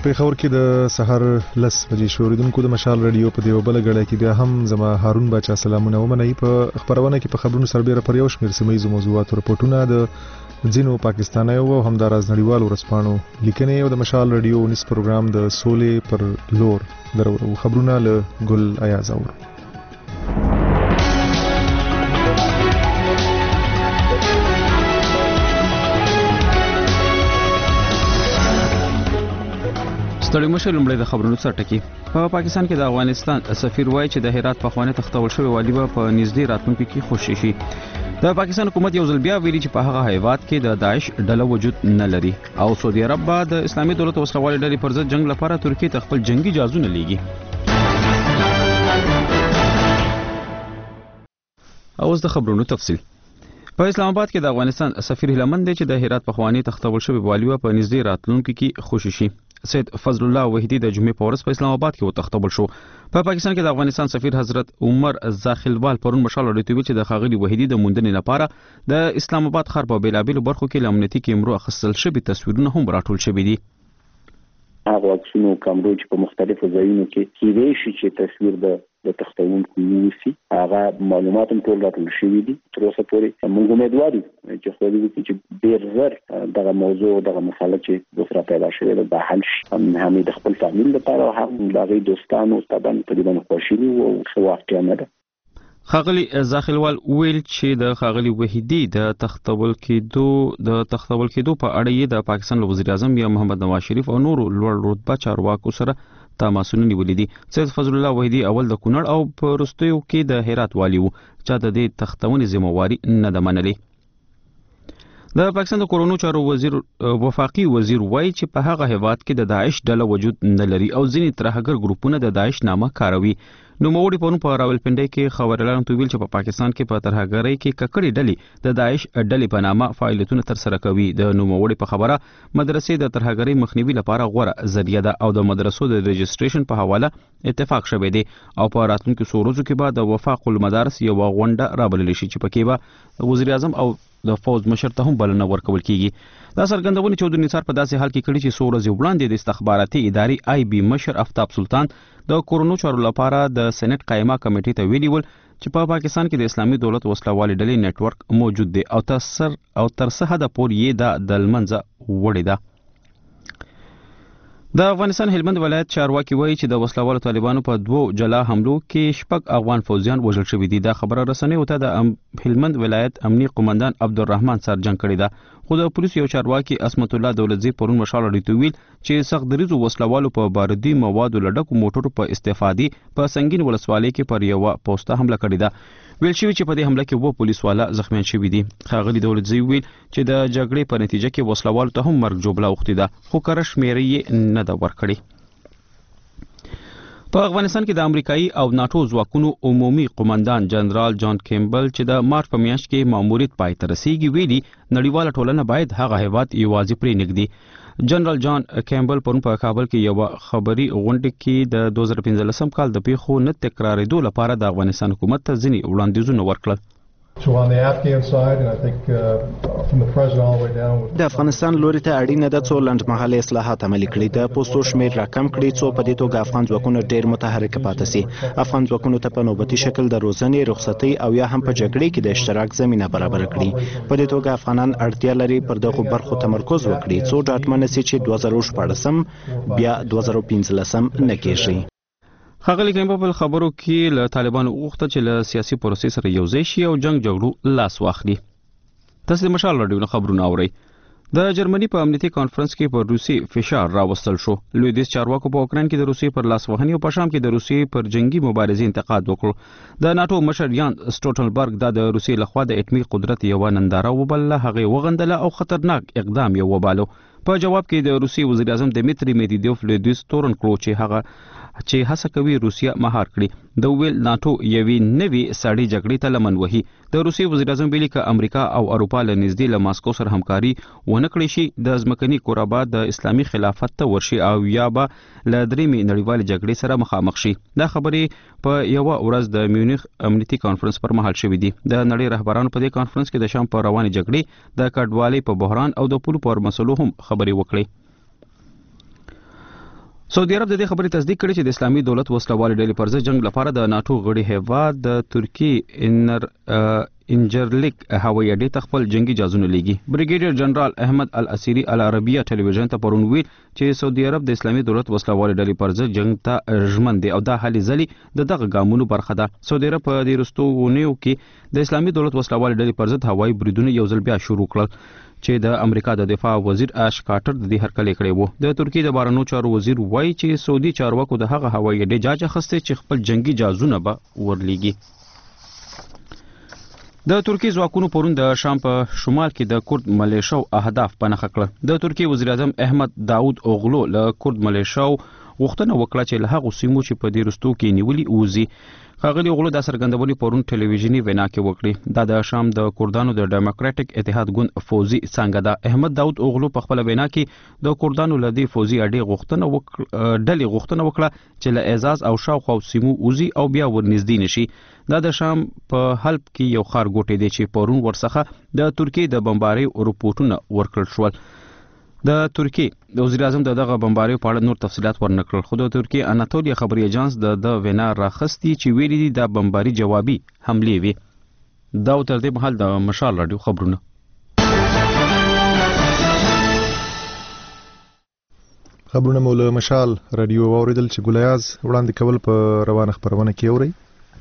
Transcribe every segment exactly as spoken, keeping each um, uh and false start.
پیښور کې د سحر لس بجې شوریدونکو د مشال رادیو په دیو بل غړی کې بیا هم زما هارون بچا سلامونه ومنئ. په خبرونه کې په خبرونو سربېره پر یو شمېر سیمه‌یزو موضوعاتو رپورټونه د ځینو پاکستانیو او همداراز نړیوالو ورځپاڼو لیکنې او د مشال رادیو نس پروګرام د سولې پر لور درو خبرونه له ګل ایاز اور. ستړي مشر لومړی د خبرونو سر ټکی. په پاکستان کې د افغانستان سفیر وایي چې د هرات په خوانه تختول شوی والی به په نږدې راتلونکي کې خوشی شي. د پاکستان حکومت یو ځل بیا ویلي چې په هغه هیواد کې د داعش ډله وجود نه لري او سعودي عرب به د اسلامي دولت وسلوالې ډلې پر ضد جنگ لپاره ترکیه ته خپل جنگي جهازونه لیږي. اوس د خبرونو تفصیل. په اسلام آباد کې د افغانستان سفیر هلمند دی چې د هرات په خوانه تختول شوی والی په نږدې راتلونکي کې خوشی شي. سید فضل الله وحیدی د جمعې په ورځ په اسلام آباد کې وتختول شو. په پاکستان کې د افغانستان سفیر حضرت عمر زاخلوال پرون مشال اړیتوي چې د خاغلی وحیدی د موندنې لپاره د اسلام آباد ښار په بیلابیلو برخو کې لامنیتي کیمرو اخیستل شوي تصویرونه هم راټول شوي دي. هغه عکسونو کیمرو چې په مختلفو ځایونو کې کېدای شي چې تصویر د د تختونکو یوسي هغه معلومات هم ټول راټول شوي دي. تر اوسه پورې موږ امیدوار یو چې خو دې چې ډېر زر دغه موضوع دغه مسله چې دوسرا پیدا شوې ده به حل شي. هم د خپل فامیل لپاره هم د هغوی دوستانو استادانو په دې باندې خوشحالي او ښه واقعه نه ده. خاغلی زاخلوال ویل چې د خاغلی وحیدی د تختول کېدو د تختول کېدو په اړه یې د پاکستان وزیر اعظم یا محمد نواز شریف او نورو لوړ رتبه چارواکو سره تماسونه نیولې دي. سید فضل الله وحیدی اول د کونړ او په وروستیو کې د هرات والی وو چې د دې تختونې ذمہواری نه ده منلې. د پاکستان د کورونو چارو وزیر وفاقي وزیر وایي چې په هغه هیواد کې د داعش ډله وجود نه لري او ځینې ترهګر ګروپونه د داعش نامه کاروي. نو موړي په نوم په راولپنډي کې خبريالانو ته ویل چې په پاکستان کې په ترهګرۍ کې ککړې ډلې د داعش ډلې په نامه فعالیتونه تر سره کوي. د نو موړي په خبره مدرسې د ترهګرۍ مخنیوي لپاره غوره ذریعہ ده او د مدرسو د رجسټریشن په حواله اتفاق شوی دی او په راتلونکو سورزو کې به د وفاق المدارس یو غونډه رابلل شي چې پکې به وزیر اعظم او د فوز مشر ته هم بلنه ورکول کیږي. دا څرګندونه چودري نثار په داسې حال کې کړي چې سورز وړاندې د استخباراتي ادارې آی بي مشر افتاب سلطان د کورونو چارو لپاره د سېنات قائمه کمیټې ته ویلي ول چې په پاکستان کې د اسلامي دولت وسلوالې ډلې نت ورک موجود دی او تر او تر څه حد پورې د دلمنځه وړي ده. د افغانستان هلمند ولایت چارواکي وایي چې د وسلوالو طالبانو په دوو جلا حملو کې شپږ افغان فوجیان وژل شوي دي. دا خبره رسنیو ته د هلمند ولایت امنیي قومندان عبدالرحمن سرجنګ کړی ده. خو د پولیسو یو چارواکي اسمت الله دولتزی پرون مشال اړیتو ویل چې سخت دریزو وسلوالو په بارودي موادو لډکو موټرو په استفادې په سنگین ولسوالۍ کې پر یو پوسټه حمله کړې ده. ویل شوی چې په دې حمله کې وو پولیس والا زخمیان شوي دي. خاغلی دولتزی ویل چې د جګړې په نتیجه کې وسلوالو ته هم مرګ جوړه وختي ده خو کره شمیرې یې نه ده ورکړې. په افغانستان کې د امریکایي او ناتو ځواکونو عمومي قومندان جنرال جان کیمبل چې د مارچ په میاشت کې ماموریت پای ته رسیږي ویلي نړیواله ټولنه باید هغه هیواد یوازې پرې نږدي. جنرال جان کیمبل پرون په کابل کې یو خبري غونډه کې د دوه زره پنځلسم کال د پیښو نه تکرارېدو لپاره د افغانستان حکومت ته ځینې وړاندیزونه ورکړل. د افغانستان لوري ته اړینه ده څو لنډمهاله اصلاحات عملي کړي، د پوستو شمیر راکم کړي څو په دې توګه افغان ځواکونه ډېر متحرک پاتې سي، افغان ځواکونو ته په نوبتي شکل د روزنې، رخصتۍ او یا هم په جګړې کې د اشتراک زمینه برابر کړي. په دې توګه افغانان اړتیا لري پر دغو برخو تمرکز وکړي څو ډاډمنه سي چې دوه زره شپاړسم بیا دوه زره پنځلسم نه کېږي. خاغلی کیمبل په خبرو کې له طالبانو وغوښتل چې له سیاسي پروسې سره یوځای شي او جنگ جګړو لاس واخلي. تاسو د مشال راډیو خبرونه اورئ. د جرمني په امنیتي کانفرنس کې پر روسي فشار راوستل شو. لویدیځ چارواکو په اوکراین کې د روسي پر لاس وهنې او په شام کې د روسي پر جنگي مبارزې انتقاد وکړ. د ناتو مشر یان سټولټنبرګ دا د روسي لخوا د اټمي قدرت یو ننداره وبله، هغه وغندله او خطرناک اقدام یې وبالو. په جواب کې د روسي وزیر اعظم دمیتری میدویدوف لویدیځ تورن کړو چې هغه چې هڅه کوي روسیا مهار کړي. د ویل ناتو یوې نوې سړی جګړې ته لمن وهي. د روسي وزیر اعظم ویلي چې امریکا او اروپا له نږدې له ماسکو سره همکاري ونه کړی شي د ځمکني کورابا د اسلامي خلافت ته ورشي او یا به له درېمې نړیوالې جګړې سره مخامخ شي. دا خبرې په یوه ورځ د میونخ امنیتي کانفرنس پر مهال شوې دي. د نړۍ رهبرانو په دې کانفرنس کې د شام په روانې جګړې د کډوالۍ په بحران او د پولو پر مسلو هم خبرې وکړي. سعودي عرب د دې خبرې تصدیق کړې چې د اسلامي دولت وسلوال ډلې پر ضد جنگ لپاره د ناتو غړي هیواد د ترکی انر انجرلیک هوایي اډې ته خپل جنگي جهازونه لیږي. بریګیډیر جنرال احمد الاسيري العربیه ټلویزیون ته پرون ویل چې سعودي عرب د اسلامي دولت وسلوال ډلې پر ضد جنگ ته ژمن دي او دا هلې ځلې د دغه ګامونو برخه ده. سعودي عرب په دې وروستیو کې د اسلامي دولت وسلوال ډلې پر ضد هوایي بریدونه یو ځل بیا شروع کړل چې د امریکا د دفاع وزیر آش کارټر د دې هرکلی کړی وو. د ترکیې د بهرنیو چارو وزیر وایي چې سعودي چارواکو د هغه هوایي اډې جاج اخیستی چې خپل جنگي جهازونه به ورلیږي. د ترکیې ځواکونو پرون د شام په شمال کې د کورد ملیشو اهداف په نښه کړل. د ترکیې وزیر اعظم احمد داود اوغلو له کورد ملیشو غوښتنه وکړه چې له هغو سیمو چې په دې وروستیو کې نیولي ووځي. ښاغلي اوغلو دا څرګندونې پرون ټلویزیوني وینا کې وکړې. دا د شام د کردانو د ډیموکراټک اتحاد ګوند فوزي څانګه ده. احمد داود اوغلو په خپل وینا کې د کردانو له دې فوزي اډې غوښتنه وکړه ډلې غوښتنه وکړه چې له اعزاز او شاوخوا سیمو وځي او بیا ورنږدې نشي. دا د شام په حلب کې یو ښار ګوټی دی چې پرون ورڅخه د ترکیې د بمبارۍ رپورټونه ورکړل شول. د ترکیې د وزیر اعظم دغه بمبارۍ په اړه نور تفصيلات ورنکړل، خو د ترکیې اناتولیا خبري اژانس د د وینا راخستی چې ویلي دي د بمبارۍ جوابي حملې وي. دا تر دې مهال د مشال رادیو خبرونه. خبرونه مولا مشال رادیو اوریدل چې ګولیاز وړاندې کول په روانه خبرونه کې اوري.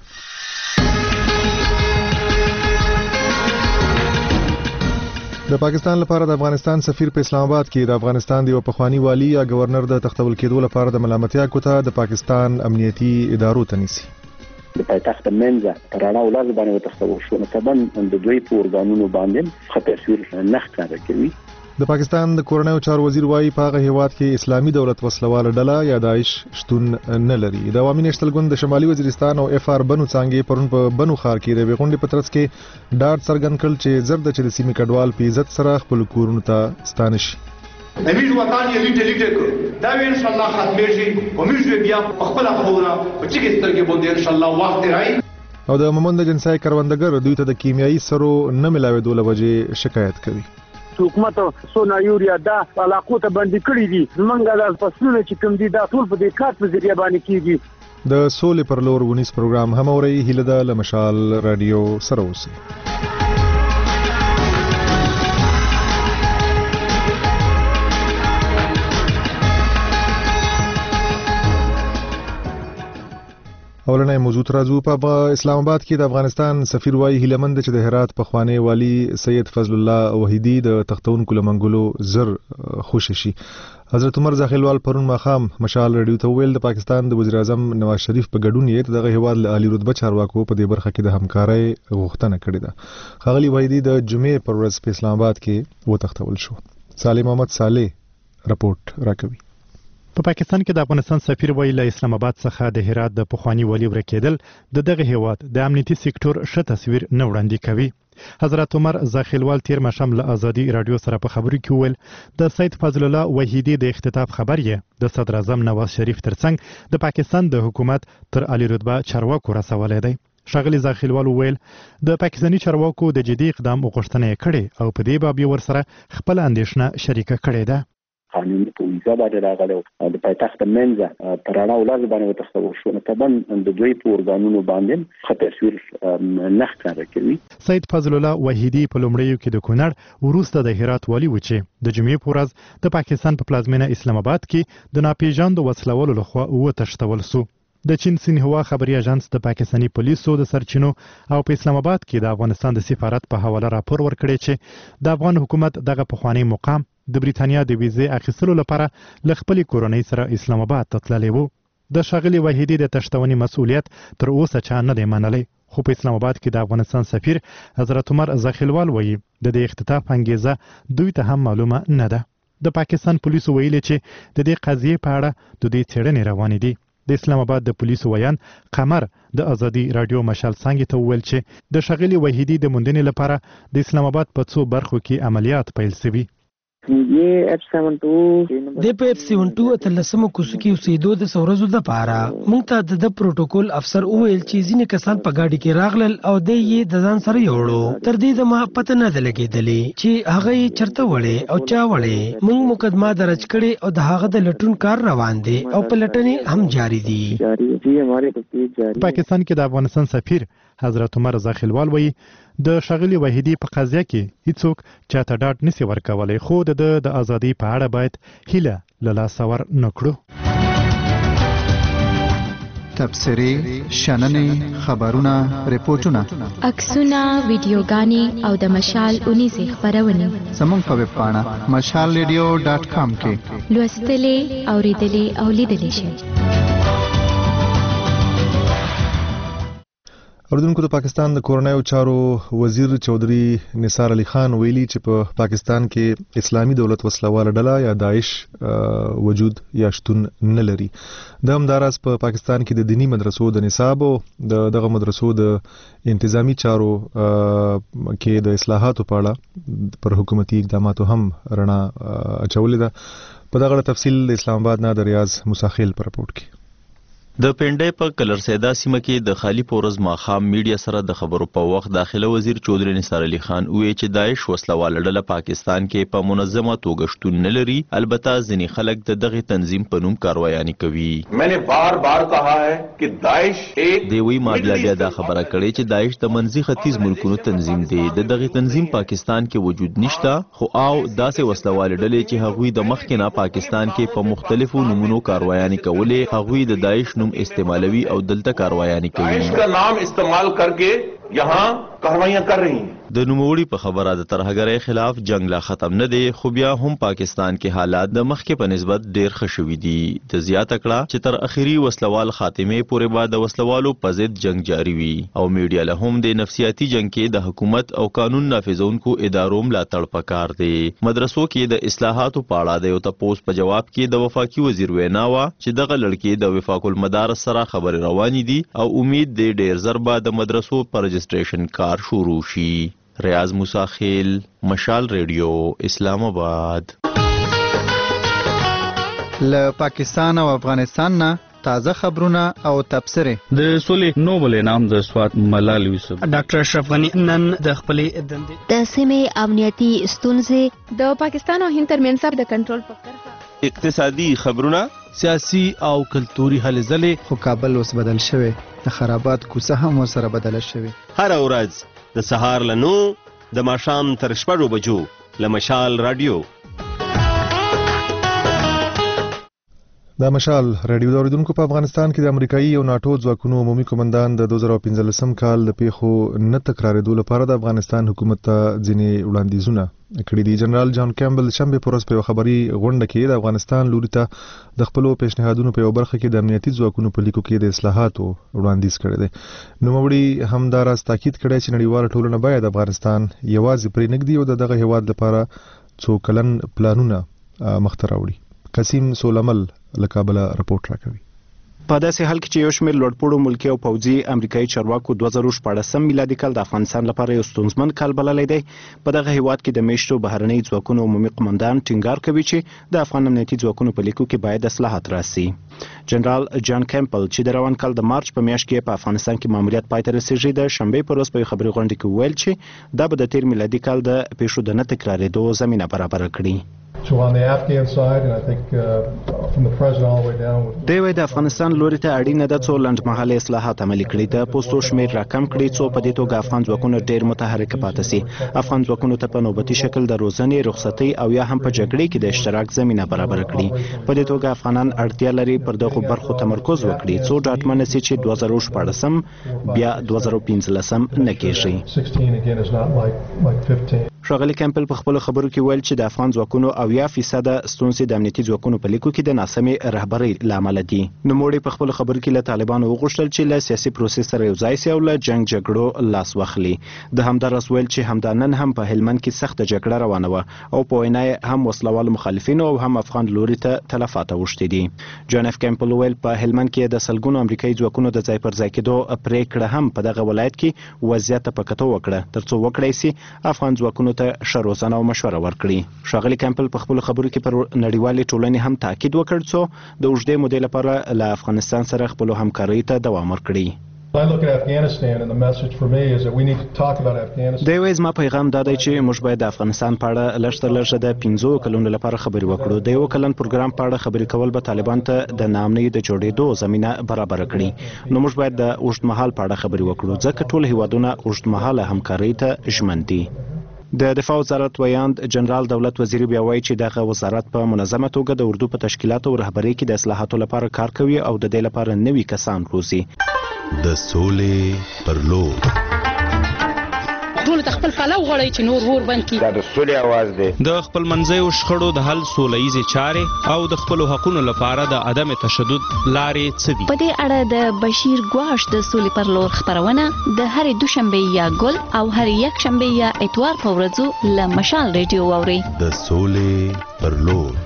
د پاکستان لپاره د افغانستان سفیر په اسلام آباد کې د افغانستان د پخوانی والی یا گورنر د تختول کېدو لپاره د ملامتیا کوته د پاکستان امنیتي ادارو ته نیسي. د پایتخت منځه تراړه ولر باندې تختول شو نو طبعا د دوی په ورګانونو باندې خطر تصویر نه ښکاره کوي. د پاکستان د کورنیو چارو وزیر وايي په هغه هیواد کې اسلامي دولت وسلواله ډله یا داعش شتون نه لري. د عوامي نېشنل ګوند د شمالي وزیرستان او اف ار بنو څنګه پرون په بنو خار کې د غونډې په ترڅ کې ډاډ څرګند کړ چې زرد چې د سیمې کډوال په عزت سره خپل کورونو ته ستانه شي. امیر وطن یې لیټه لیټه کړ دا ان شاء الله ختمېږي او موږ بیا په خپل خبره په چې سترګې باندې ان شاء الله وخت راځي. او د مومند جنسای کروندګر دوی ته د کیمیاوي سرو نه ملاوي دوله وجه شکایت کوي. حکومت سونا یوریا دا علاقو ته باندې کړی دي منګه د فصلونو چې کوم دي دا ټول په دې کار په ذریعہ باندې کیږي. د سولې پر لور ونیس پروګرام هم اوري هله د لمشال رادیو سره اوسي. اولنې موضوع ترازو په اسلام آباد کې د افغانستان سفیر وايي هیلمند چې د هرات په خوانی والی سید فضل الله وحیدی د تختونکو لمنګلو زر خوشی شي. حضرت عمر زاخیلوال پرون ماخام مشال رادیو ته ویل د پاکستان د وزیر اعظم نواز شریف په ګډون یې دغه هیواد له عالی رتبه چارواکو په دې برخه کې د همکارۍ غوښتنه کړې ده. خاغلی وحیدی د جمعې پر ورځ په اسلام آباد کې وتختول شو. سالم محمد صالح رپورټ راکوي. په پاکستان کې د افغانستان سفیر ویل له اسلام آباد څخه د هرات د پخوانی والی ورکېدل د دغه هیواد د امنیتي سکتور ښه تصویر نه وړاندې کوي. حضرت عمر زاخیلوال تیر مشام له ازادي رادیو سره په خبرو کې ویل د سید فضل الله وحیدی د اختطاف خبر یې د صدر اعظم نواز شریف ترڅنګ د پاکستان د حکومت تر عالی رتبه چارواکو رسولې دی. شاغلی زاخیلوال ویل د پاکستاني چارواکو د جدي اقدام غوښتنه یې کړې او په دې باب یې ورسره خپل اندیشنه شریکه کړې ده. قانوني په ویزا باندې راغلی د پایتخت منځه تراړه ولر باندې تختول شو نو طبعا د دوی په ورګانونو باندې خطر تصویر نه ښکاره کوي. سید فضل الله وحیدی په لومړیو کې د کونړ وروسته د هرات والی و چې د جمعې په ورځ د پاکستان په پلازمینه اسلام آباد کې د ناپیژاندو وسلوالو لخوا وتښتول سو. د چین سینهوا خبري اژانس د پاکستاني پولیسو د سرچینو او په اسلام آباد کې د افغانستان د سفارت په حواله راپور ورکړی چې د افغان حکومت دغه پخوانی مقام د بریتانیا د ویزې اخیستلو لپاره ل خپل کورنۍ سره اسلام آباد ته تللی وو. د شاغلي وحیدی د تشتونې مسؤلیت تر اوسه چا نه دی منلی، خو په اسلام آباد کې د افغانستان سفیر حضرت عمر زاخیلوال وایي د دې اختطاف انګیزه دوی ته هم معلومه نه ده. د پاکستان پولیسو ویلي چې د دې قضیې په اړه د دې څېړنې روانې دي. د اسلام آباد د پولیسو ویان قمر د ازادي رادیو مشال څنګه ته ویل چې د شاغلي وحیدی د موندنې لپاره د اسلام آباد په څو برخو کې عملیات پیل شوي. یہ اف سیون ټو د په اف سیون ټو اتلسمه کوڅه کې اوسېدو د سورزو د پاره موږ ته د پروتوکول افسر وویل چې ځینې کسان په گاډي کې راغلل او د یې د ځان سره یوړو تر دې د ما پته نه ده لګېدلې چې هغه یې چرته وړې او چا وړې موږ مقدمه درج کړې او د هغه د لټون کار روان دی او پلټنې هم جاری دي پاکستان کې د افغانستان سفیر حضرت عمر رضا خیلوال وایي د ښاغلي وحیدي په قضیه کې هیڅوک چاته ډاډ نشي ورکولی خو د د ازادۍ په اړه باید هیله له لاسه ور نه کړو. تبصرې، شننې، خبرونه، ریپورټونه، عکسونه، ویډیوګانې او د مشال اونیزې خپرونې زموږ په ویب پاڼه مشال ریډیو ډاټ کام کې لوستلې، اورېدلې او لیدلې شئ. اردوونکو د پاکستان د کورنیو چارو وزیر چودھری نثار علي خان ویلي چې په پاکستان کې اسلامي دولت وسلواله ډله یا داعش وجود یا شتون نه لري. د همداراز په پاکستان کې د دینی مدرسو د نصاب او د دغه مدرسو د انتظامی چارو کې د اصلاحاتو په اړه پر حکومتي اقداماتو هم رڼا اچولې ده. په دغه تفصیل د اسلام آباد نه د ریاض مساخیل پر رپورټ کې د پنډای په کلرسیدا سیمه کې د خالی پورز ماخام میډیا سره د خبرو په وخت داخله وزیر چودھری نثار علي خان وی چې داعش وسلواله ډله پاکستان کې په منظمه توګه شتون نه لري، البته ځینې خلک د دغه تنظیم په نوم کاروایانې کوي. میں نے بار بار کہا ہے کہ داعش ایک دی وی ماډلا بیا دا خبره کړې چې داعش د منځي ختیځ ملکونو تنظیم دی. د دغه تنظیم پاکستان کې وجود نشته، خو او داسې وسلواله ډلې چې هغوی د مخکې نه پاکستان کې په مختلفو نومونو کاروایانې کولې، هغوی د داعش نوم استعمالوي او دلته کاروایانې کوي. داعش کا نام استعمال کر کے یہاں کاروائیاں کر رہی ہیں. د نوموړي په خبره د ترهګرۍ خلاف جنگ لا ختم نه دی، خو بیا هم پاکستان کې حالات د مخکې په نسبت ډیر ښه شوي دي. د زیاته کړه چې تر اخري وسلوال خاتمه پورې به د وسلوالو په ضد جنگ جاری وي او میډیا له هم د نفسیاتي جنگ کې د حکومت او قانون نافذونکو ادارو ملاتړ پکار دی. مدرسو کې د اصلاحاتو په اړه د یو تپوس په جواب کې د وفاقي وزیر وینا وه چې دغه لړکې د وفاق المدارس سره خبرې روانې دي او امید دی ډیر ژر به د مدرسو پر رجسټریشن کار شروع شي. ریاض مساخیل، مشال ریډیو، اسلام آباد. له پاکستان او افغانستان نه تازه خبرونه او تبصرې. د سولې نوبل انعام د سوات ملال یوسف ډاکټر اشرف غنی نن د خپلې دندې د سیمې امنیتي ستونزې د پاکستان او هند ترمنځ د کنټرول په کرښه اقتصادي خبرونه، سیاسي او کلتوري هلې ځلې. خو کابل اوس بدل شوی، د خرابات کوڅه هم ورسره بدله شوې. هره ورځ د سهار له نو د ماښام تر شپږو بجو له مشال رادیو. د مشال رادیو د اوریدونکو په افغانستان کې د امریکایي او ناتو ځواکونو عمومي قومندان د دوه زره پنځلسم کال د پیښو نه تکرارېدو لپاره د افغانستان حکومت ته ځینې وړاندیزونه کړي دي. جنرال جان کیمبل شنبه پر ورځ په خبري غونډه کې د افغانستان لوري ته د خپل پیشنهادونو په یو برخه کې د امنیتي ځواکونو په لیکو کې د اصلاحاتو وړاندیز کړی دی. نو موري همداراز تاکید کړی چې نړیواله ټولنه باید افغانستان یوازې پرې نګدي او دغه هیواد لپاره څو کلن پلانونه مخته راوړي. قسیم سولمل له کابل رپورټ راکوي. په داسې حال کې چې یو شمېر لوړپوړو ملکي او پوځي امریکایي چارواکو دوه زره شپاړسم میلادي کال د افغانستان لپاره یو ستونزمن کال بللی دی. په دغه هیواد کې د میشتو بهرنۍ ځواکونو عمومي قومندان ټینګار کوي چې د افغان امنیتي ځواکونو په لیکو کې باید اصلاحات راسي. جنرال جان کیمپل چې د روان کال د مارچ په میاشت کې په افغانستان کې ماموریت پای ته رسیږي د شنبې پر ورځ په خبري غونډه کې ویل چې دا به د تیر میلادي کال د پیښو د نه تکرارېدو زمینه برابر کړي. So on the Afghan side, and I think uh, from the president all the way down. دی وای د افغانستان لوري ته اړینه ده څو لنډمهاله اصلاحات عملي کړي، د پوستو شمېر راکم کړي څو په دې توګه افغان ځواکونه ډېر متحرک پاتې سي. افغان ځواکونو ته په نوبتي شکل د روزنې، رخصتۍ او یا هم په جګړې کې د اشتراک زمینه برابر کړي. په دې توګه افغانان اړتیا لري پر دغه برخو تمرکز وکړي څو ډاډمن سي چې دوه زره شپاړسم بیا دوه زره پنځلسم نه کېږي. ښاغلي کیمپل په خپل خبرو کې ویل چې د افغان ځواکونو اویا فیصد ستونزې د امنیتي ځواکونو په لیکو کې د ناسمې رهبرۍ له امله دي. نوموړي په خپل خبرو کې له طالبانو وغوښتل چې له سیاسي پروسس سره یوځای سي او له جنګ جګړو لاس واخلي. د همداراز ویل چې همدا نن هم په هلمند کې سخته جګړه روانه وه او په وینا یې هم وسلوال مخالفینو او هم افغان لوري ته تلفات اوښتي دي. جان اف کیمپل ویل په هلمند کې د سلګونو امریکایي ځواکونو د ځای پر ځای کېدو پریکړه هم په دغه ولایت کې وضعیت په کتو وکړه ترڅو وکړای سي افغان ځواکونو ته ښه روزنه او مشوره ورکړي. ښاغلي کیمپل په خپلو خبرو کې پر نړیوالې ټولنې هم تاکید وکړ څو د اوږدې مودې لپاره له افغانستان سره خپلو همکاریو ته دوام ورکړي. I look at Afghanistan and the message for me is that we need to talk about Afghanistan. د یو زما پیغام دا دی چې موږ باید د افغانستان په اړه لږ تر لږه د پنځو کلونو لپاره خبرې وکړو. د یو کلن پروګرام په اړه خبرې کول به طالبان ته د ناامنۍ د جوړېدو زمینه برابر کړي. نو موږ باید د اوږدمهال په اړه خبرې وکړو ځکه ټول هیوادونه اوږدمهاله همکارۍ ته ژمن دي. د دفاع وزارت ویاند جنرال دولت وزیر بیا وایي چې دغه وزارت په منظمه توګه د اردو په تشکیلاتو او رهبرۍ کې د اصلاحاتو لپاره کار کوي او د دې لپاره نوي کسان روزي. د سولې پر لور ټول خپل پلو غړي چې نور ور بنکي دا د سولې आवाज دی. د خپل منځي شخړو د حل سولهیزه چارې او د خپل حقوقو لپاره د عدم تشدد لارې څه دي. په دې اړه د بشیر ګواش د سولې پر لور خبرونه د هرې دوشنبه یا ګل او هر یک شنبه یا اتوار په ورځو له مشال ریډیو اوري. د سولې پر لور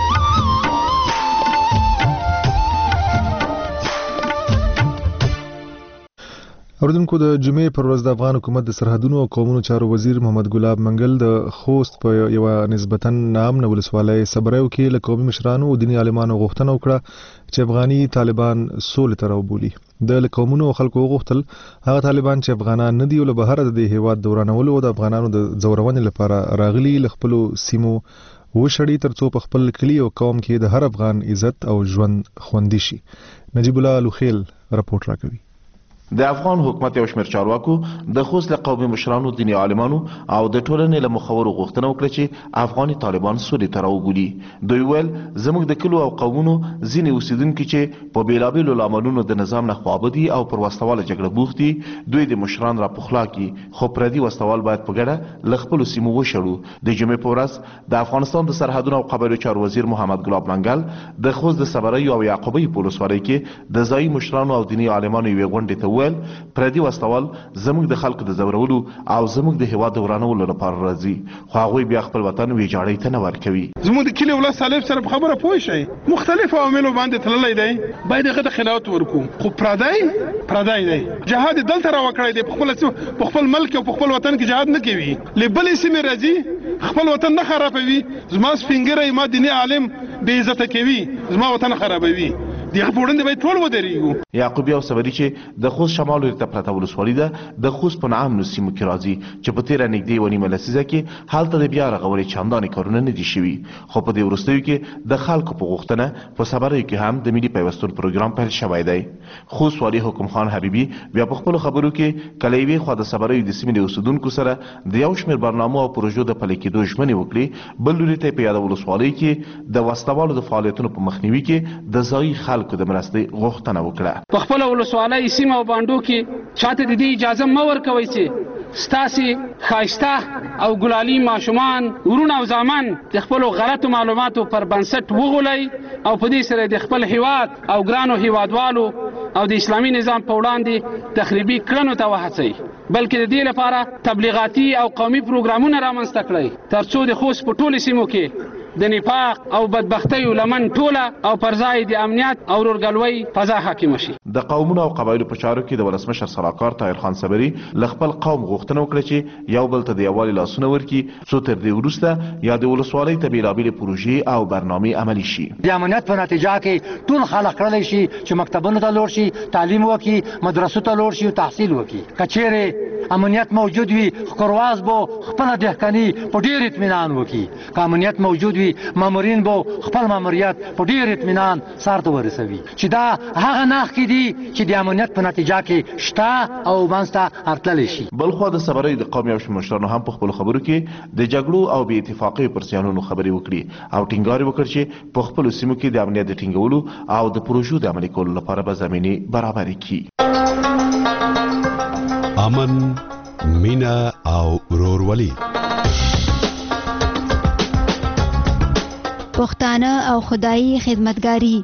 اوردونکو د جمعې پر ورځ د افغان حکومت د سرحدونو او قومونو چارو وزیر محمد ګلاب منګل د خوست په یو نسبتا نامنه ولسوالۍ صبریو کې له قومي مشرانو او دیني عالمانو غوښتنه وکړه چې افغاني طالبان سولې ته راوبولي. د قومونو خلکو غوښتل هغه طالبان چې افغانان نه دي او له بهر د هیواد دورانولو او د افغانانو د زورونې لپاره راغلي له خپل سیمو وشړي ترڅو په خپل کلی او قوم کې د هر افغان عزت او ژوند خوندي شي. نجیب الله لوخیل راپورټ راکوي. د افغان حکومت یو شمېر چارواکو د خوست له قومي مشرانو دیني عالمانو او د ټولنې له مخورو غوښتنه وکړه چې افغاني طالبان سولې ته راوبولي. دوی ویل زموږ د کلو او قومونو ځینې اوسیدونکي چې په بېلابېلو لاملونو د نظام نه خوابه دي او پر وسلواله جګړه بوخت دي دوی د مشران را پخلا کړي خو پردي وسلوال باید په ګډه له خپلو سیمو وشړو. د جمعې په ورځ د افغانستان د سرحدونو او قبایلو چارو وزیر محمد ګلاب منګل د خوست د صبریو او یعقوبۍ په ولسوالۍ کې د ځایي مشرانو او دیني عالمانو یوې غونډې ته ویل پردي وسلوال زموږ د خلکو د زورولو او زموږ د هیواد ورانولو لپاره راځي خو هغوی بیا خپل وطن ویجاړۍ ته نه ورکوي. زموږ د کلي ولس صالح سره په خبره پوه شئ مختلف عواملو باندې تللی دی باید هغه ته خلافت ورکړو خو پردی پردی دی جهاد دلته راوکړی دی په خپل په خپل ملک او په خپل وطن کې جهاد نه کوي له بلې سیمې راځي خپل وطن نه خرابوي زما سپینګری ما دیني عالم بې عزته کوي زما وطن خرابوي دغه پوړند به ټول ودرېږو. یعقوبی او صبری چې د خوست شمال ورته پرته ولسوالۍ ده د خوست په نعام نو سیمو کې راځي چې په تیره نږدې ونی ملسیزه کې هلته د بیا رغولې چندانې کارونه نه دي شوي خو په دې وروستیو کې د خلکو په غوښتنه په صبریو کې هم د ملي پیوستون پروګرام پیل شوی دی. خوست والي حکم خان حبیبي بیا په خپلو خبرو کې کله یوې خوا د صبریو د سیمې د اوسیدونکو سره د یو شمېر برنامو او پروژو د پلي کېدو ژمنې وکړي بل لوري ته په یاده ولسوالۍ کې د وسلوالو د فعالیتونو په مخنیوي کې د ځایي خلکو د مرستې غوښتنه وکړه. په خپل ولسوالۍ سیمه او باندو کې چاته د دې اجازه مه ورکوئ چې ستاسې ښایسته او ګلالي ماشومان ورونه او زامن د خپلو غلطو معلوماتو پر بنسټ وغولئ او په دې سره د خپل هیواد او ګرانو هیوادوالو او د اسلامي نظام په وړاندې تخریبي کړنو ته وهڅئ بلکې د دې لپاره تبلیغاتي او قومي پروګرامونه رامنځته کړئ ترڅو د خوست په ټولو سیمو کې د نفاق او بدبختیو لمن ټوله او پر ځای د امنیت او ورورګلوۍ فضا حاکمه شي. د قومونو او قبایلو په چارو کې د ولسمشر سلاکار طاهر خان صبري له خپل قوم غوښتنه وکړه چې یو بل ته د یووالي لاسونه ورکړي څو تر دې وروسته یا د ولسوالۍ ته بېلابېلې پروژې او برنامې عملي شي. د امنیت په نتیجه کې ټول خلک کړلی شي چې مکتبونو ته لوړ شي تعلیم وکړي مدرسو ته لوړ شي او تحصیل وکړي. که چیرې امنیت موجود وي خکرواز به خپله دهقاني په ډېر اطمینان وکړي که امنیت موجود وي مامورین به خپل ماموریت په ډېر اطمینان سر ته ورسوي چې دا هغه نښې دي چې د امنیت په نتیجه کې شته او منځته راتللی شي. بلخوا د صبریو د قومي او شمېر مشرانو هم په خپلو خبرو کې د جګړو او بې اتفاقیو پر زیانونو خبرې وکړي او ټینګار وکړ چې په خپلو سیمو کې د امنیت د ټینګولو او د پروژو د عملي کولو لپاره به زمینې برابرې کړي. امن مینا او ورورولي پښتانه او خدایي خدمتګاری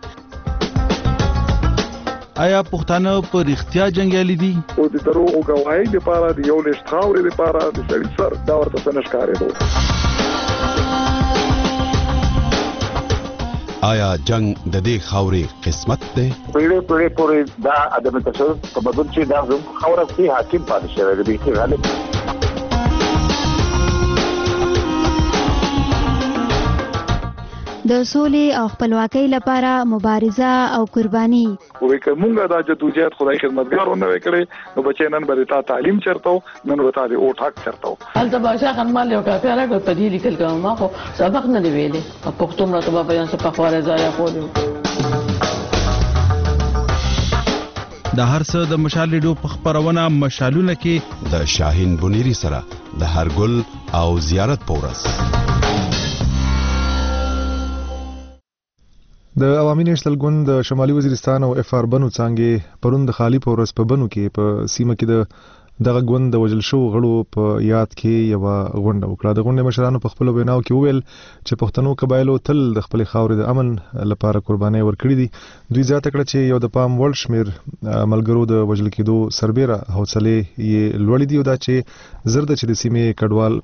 آیا پښتانه په رښتیا جنگیالي دي او د دروغو گواهی لپاره د یو لښت خاورې لپاره د سړي سر دا ورته څه نه ښکارېدو. آیا جنگ د دې خاورې قسمت دی؟ پیړۍ پیړۍ پورې دا عدم تشدد په بدل چې دا زموږ خاوره کې حاکم پاتې شوی دی. غالب د سولې او خپلواکۍ لپاره مبارزه او قرباني. وې کومه دا جدوجہد خدای خدمتګارونه وکړي نو بچی نن به تا تعلیم چرته نن به تا د اوټ حق چرته. هلته بادشاہ خان مال یو کافي راکړ په دې لیکل کوم ما خو سبق نه دی ویلې په پښتو مړه ته بیان څه په خواره ځای کولو. د هر څه د مشال ریډیو په خبرونه مشالونه کې د شاهین بنيري سره د هرګل او زیارت پورس. د عوامي نېشنل ګوند د شمالي وزیرستان او اف ار بنو څنګه پرون د خالی پورس په بنو کې په سیمه کې د دغه ګوند د وجل شو غړو په یاد کې یو غونډه وکړه. د غونډې مشرانو په خپل ویناو کې وویل چې پښتنو قبایلو تل د خپل خاورې د امن لپاره قرباني ورکړي دي. دوی زیاته کړه چې یو د پام وړ شمیر ملګرو د وجل کېدو سربېره حوصله یې لوړې دي او دا چې زرد چې د سیمې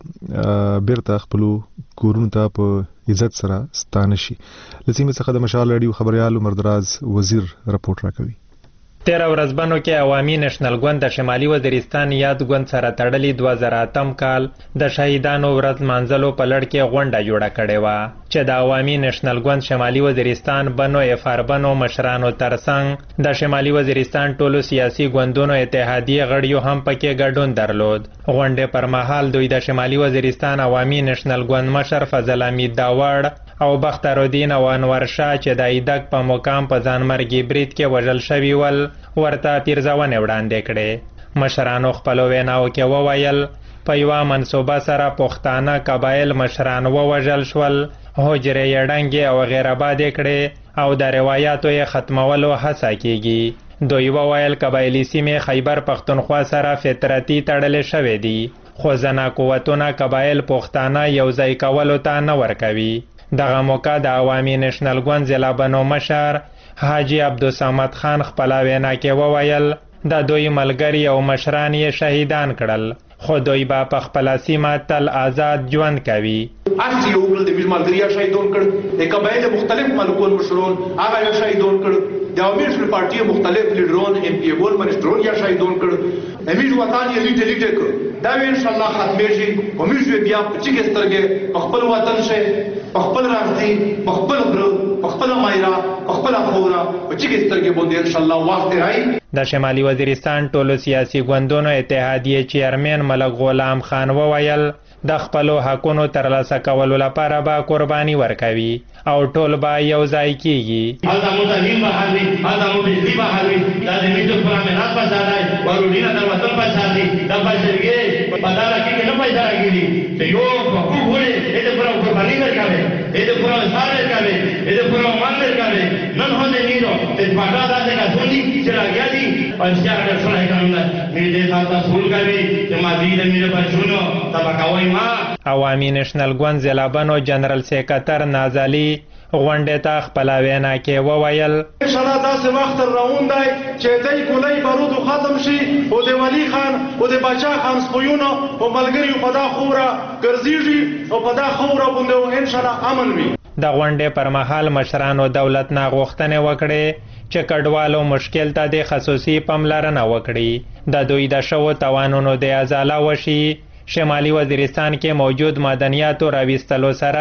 کډوال بیرته خپل کورونو ته په عزت سره ستانه شي. لسیمه څخه د مشال رادیو خبريال مردراز وزیر رپورټ راکوي. تیر ورځ بنو کې عوامي نېشنل ګوند د شمالي وزیرستان یاد ګوند سره تړلې دوه زره اتم کال د شهیدانو ورځ مانځلو په لړ کې غونډه جوړه کړې وه چې د عوامي نېشنل ګوند شمالي وزیرستان بنو اف ار بنو مشرانو ترڅنګ د شمالي وزیرستان ټولو سیاسي ګوندونو اتحادیه غړیو هم پکې ګډون درلود. غونډې پر مهال دوی د شمالي وزیرستان عوامي نېشنل ګوند مشر فضل حمید داوړ او بختر الدین او انور شاه چې د ایدک په مقام په ځانمرګي برید کې وژل شوي ول ورته پیرزونې وړاندې کړې. مشرانو خپلو ویناو کې وویل په یوه منصوبه سره پښتانه قبایل مشران ووژل شول، حجرې یې ړنګې او غیر آبادې کړې او د روایاتو یې ختمولو هڅه کیږي. دوی وویل قبایلي سیمې خیبر پښتونخوا سره فطرتي تړلې شوې دي خو ځنه قوتونه قبایل پښتانه یو ځای کولو ته نه ورکوي. دغه موقع د عوامي نېشنل ګوند ضلع بنو مشر حاجي عبدالصمد خان خپل وینا کې وویل د دوی ملګري او مشران یې شهیدان کړل خو دوی به په خپل سیمه تل آزاد ژوند کوي. اسی یو بل د ملګري شهیدون کړ د قبایل مختلف ملکون مشرون هغه شهیدون کړ د عوامي نېشنل پارټي مختلف لیډرون ایم پی ګول منسټرون یا شهیدون کړ. امیج وطن یې لیټه لیټه کړ دا ان شاء الله ختمېږي او موږ بیا په چیګ سترګې په خپل وطن شه په خپل راځي په خپل غرو په خپل مایرا په خپل خورا په چیګ سترګې باندې ان شاء الله وخت راځي. د شمالي وزیرستان ټولو سیاسي ګوندونو اتحادیه چیرمن ملک غلام خان وویل د خپلو حقونو ترلاسه کولو لپاره به قرباني ورکوي او ټول به یو ځای کیږي. هلته مو تعلیم بحال وي، هلته مو بجلي بحال وي، دا د میډو پر امنیت بازار دی، ورونینا د وطن بازار دی، دا بازارګي په دارا کې نه پیدا راګلی چې یو حقوق وړي دې پر قرباني ورکوي، دې پر وسار ورکوي، دې پر مان ورکوي. نن هو دې نیرو د پاټا د کاټونی چې راګیا دي او چې هغه سره کوي مې دې تاسو ټول کوي چې ما دې دې مې بچونو تبکاوي. عوامي نېشنل ګوند ضلع بنو جنرال سیکرټر نازالي غونډې ته خپل وینا کې وویل ان شاء الله داسې وخت روان دی چې دای کولای بارود ختم شي او د ولی خان او د باچا خان سپیونو او ملګریو په دا خوره ګرځيږي او په دا خوره باندې ان شاء الله امن وي. د غونډې پر مهال مشرانو دولت نه غوښتنې وکړې چې کډوالو مشکل ته د خصوصي پاملرنه وکړي، د دوی د شوو توانونو د ازاله وشي. شمالي وزیرستان کې موجود معدنیاتو راویستلو سره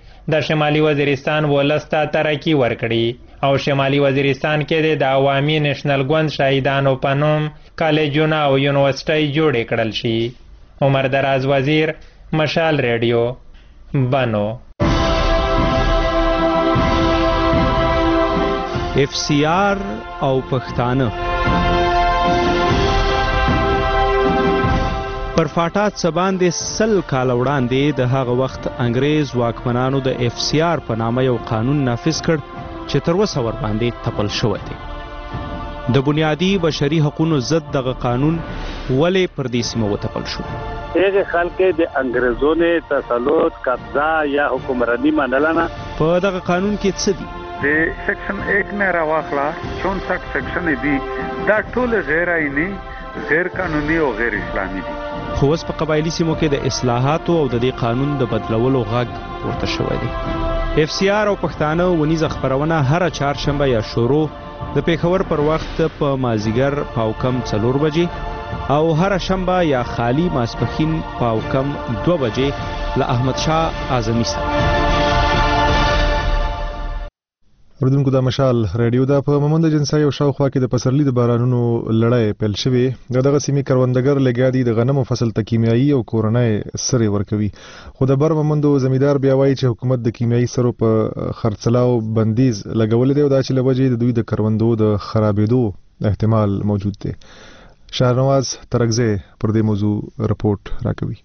د شمالي وزیرستان ولسته ترقی ورکړي او شمالي وزیرستان کې د عوامي نېشنل ګوند شهیدانو په نوم کالجونه او یونیورسيټي جوړې کړل شي. عمر دراز وزیر، مشال ریډیو، بنو. اف سی آر او پښتانه پر فاټات سباندې سل کال وړاندې د هغه وخت انګريز واکمنانو د اف سی آر په نامه یو قانون نافذ کړ چې تر اوسه ور باندې تپل شوی دی. د بنیادی بشري حقوقو ضد دغه قانون ولې پر دې سیمه وتپل شو؟ هغه خلک د انګريزونو تسلط قبضه یا حکمرانی منلنه. په دغه قانون کې څه دي؟ د سیکشن ایک نه راوخلا چونسठ سیکشن دي دا ټول غیر آئینی، غیر قانوني او غیر اسلامي دي. خو اوس په قبایلی سیمو کې د اصلاحاتو او د دې قانون د بدلولو غږ پورته شوی دی. اف سی آر او پښتانه ونیزه خبرونه هر چهارشنبه یا شروع د پیښور پر وخت په مازیګر پاو کم څلور بجې او هر شنبه یا خالی ماسپښین پاو کم دوه بجې له احمد شاه اعظمي سره. اوردونکو د مشال رادیو د په مومند جنسای او شاوخوا کې د پسرلی د بارانونو لړۍ پیل شوې دغه سیمې کروندګر لګیا دي د غنمو فصل ته کیمیاوي او کورنۍ سرې ورکوي خو د بر مومندو زمیدار بیا وایي چې حکومت د کیمیاوي سرو په خرڅلاو بندیز لګولې دی او دا چې لوجې د دوی د کروندو د خرابېدو احتمال موجود دی. شهرنواز ترکزی پر دې موضوع رپورټ راکوي.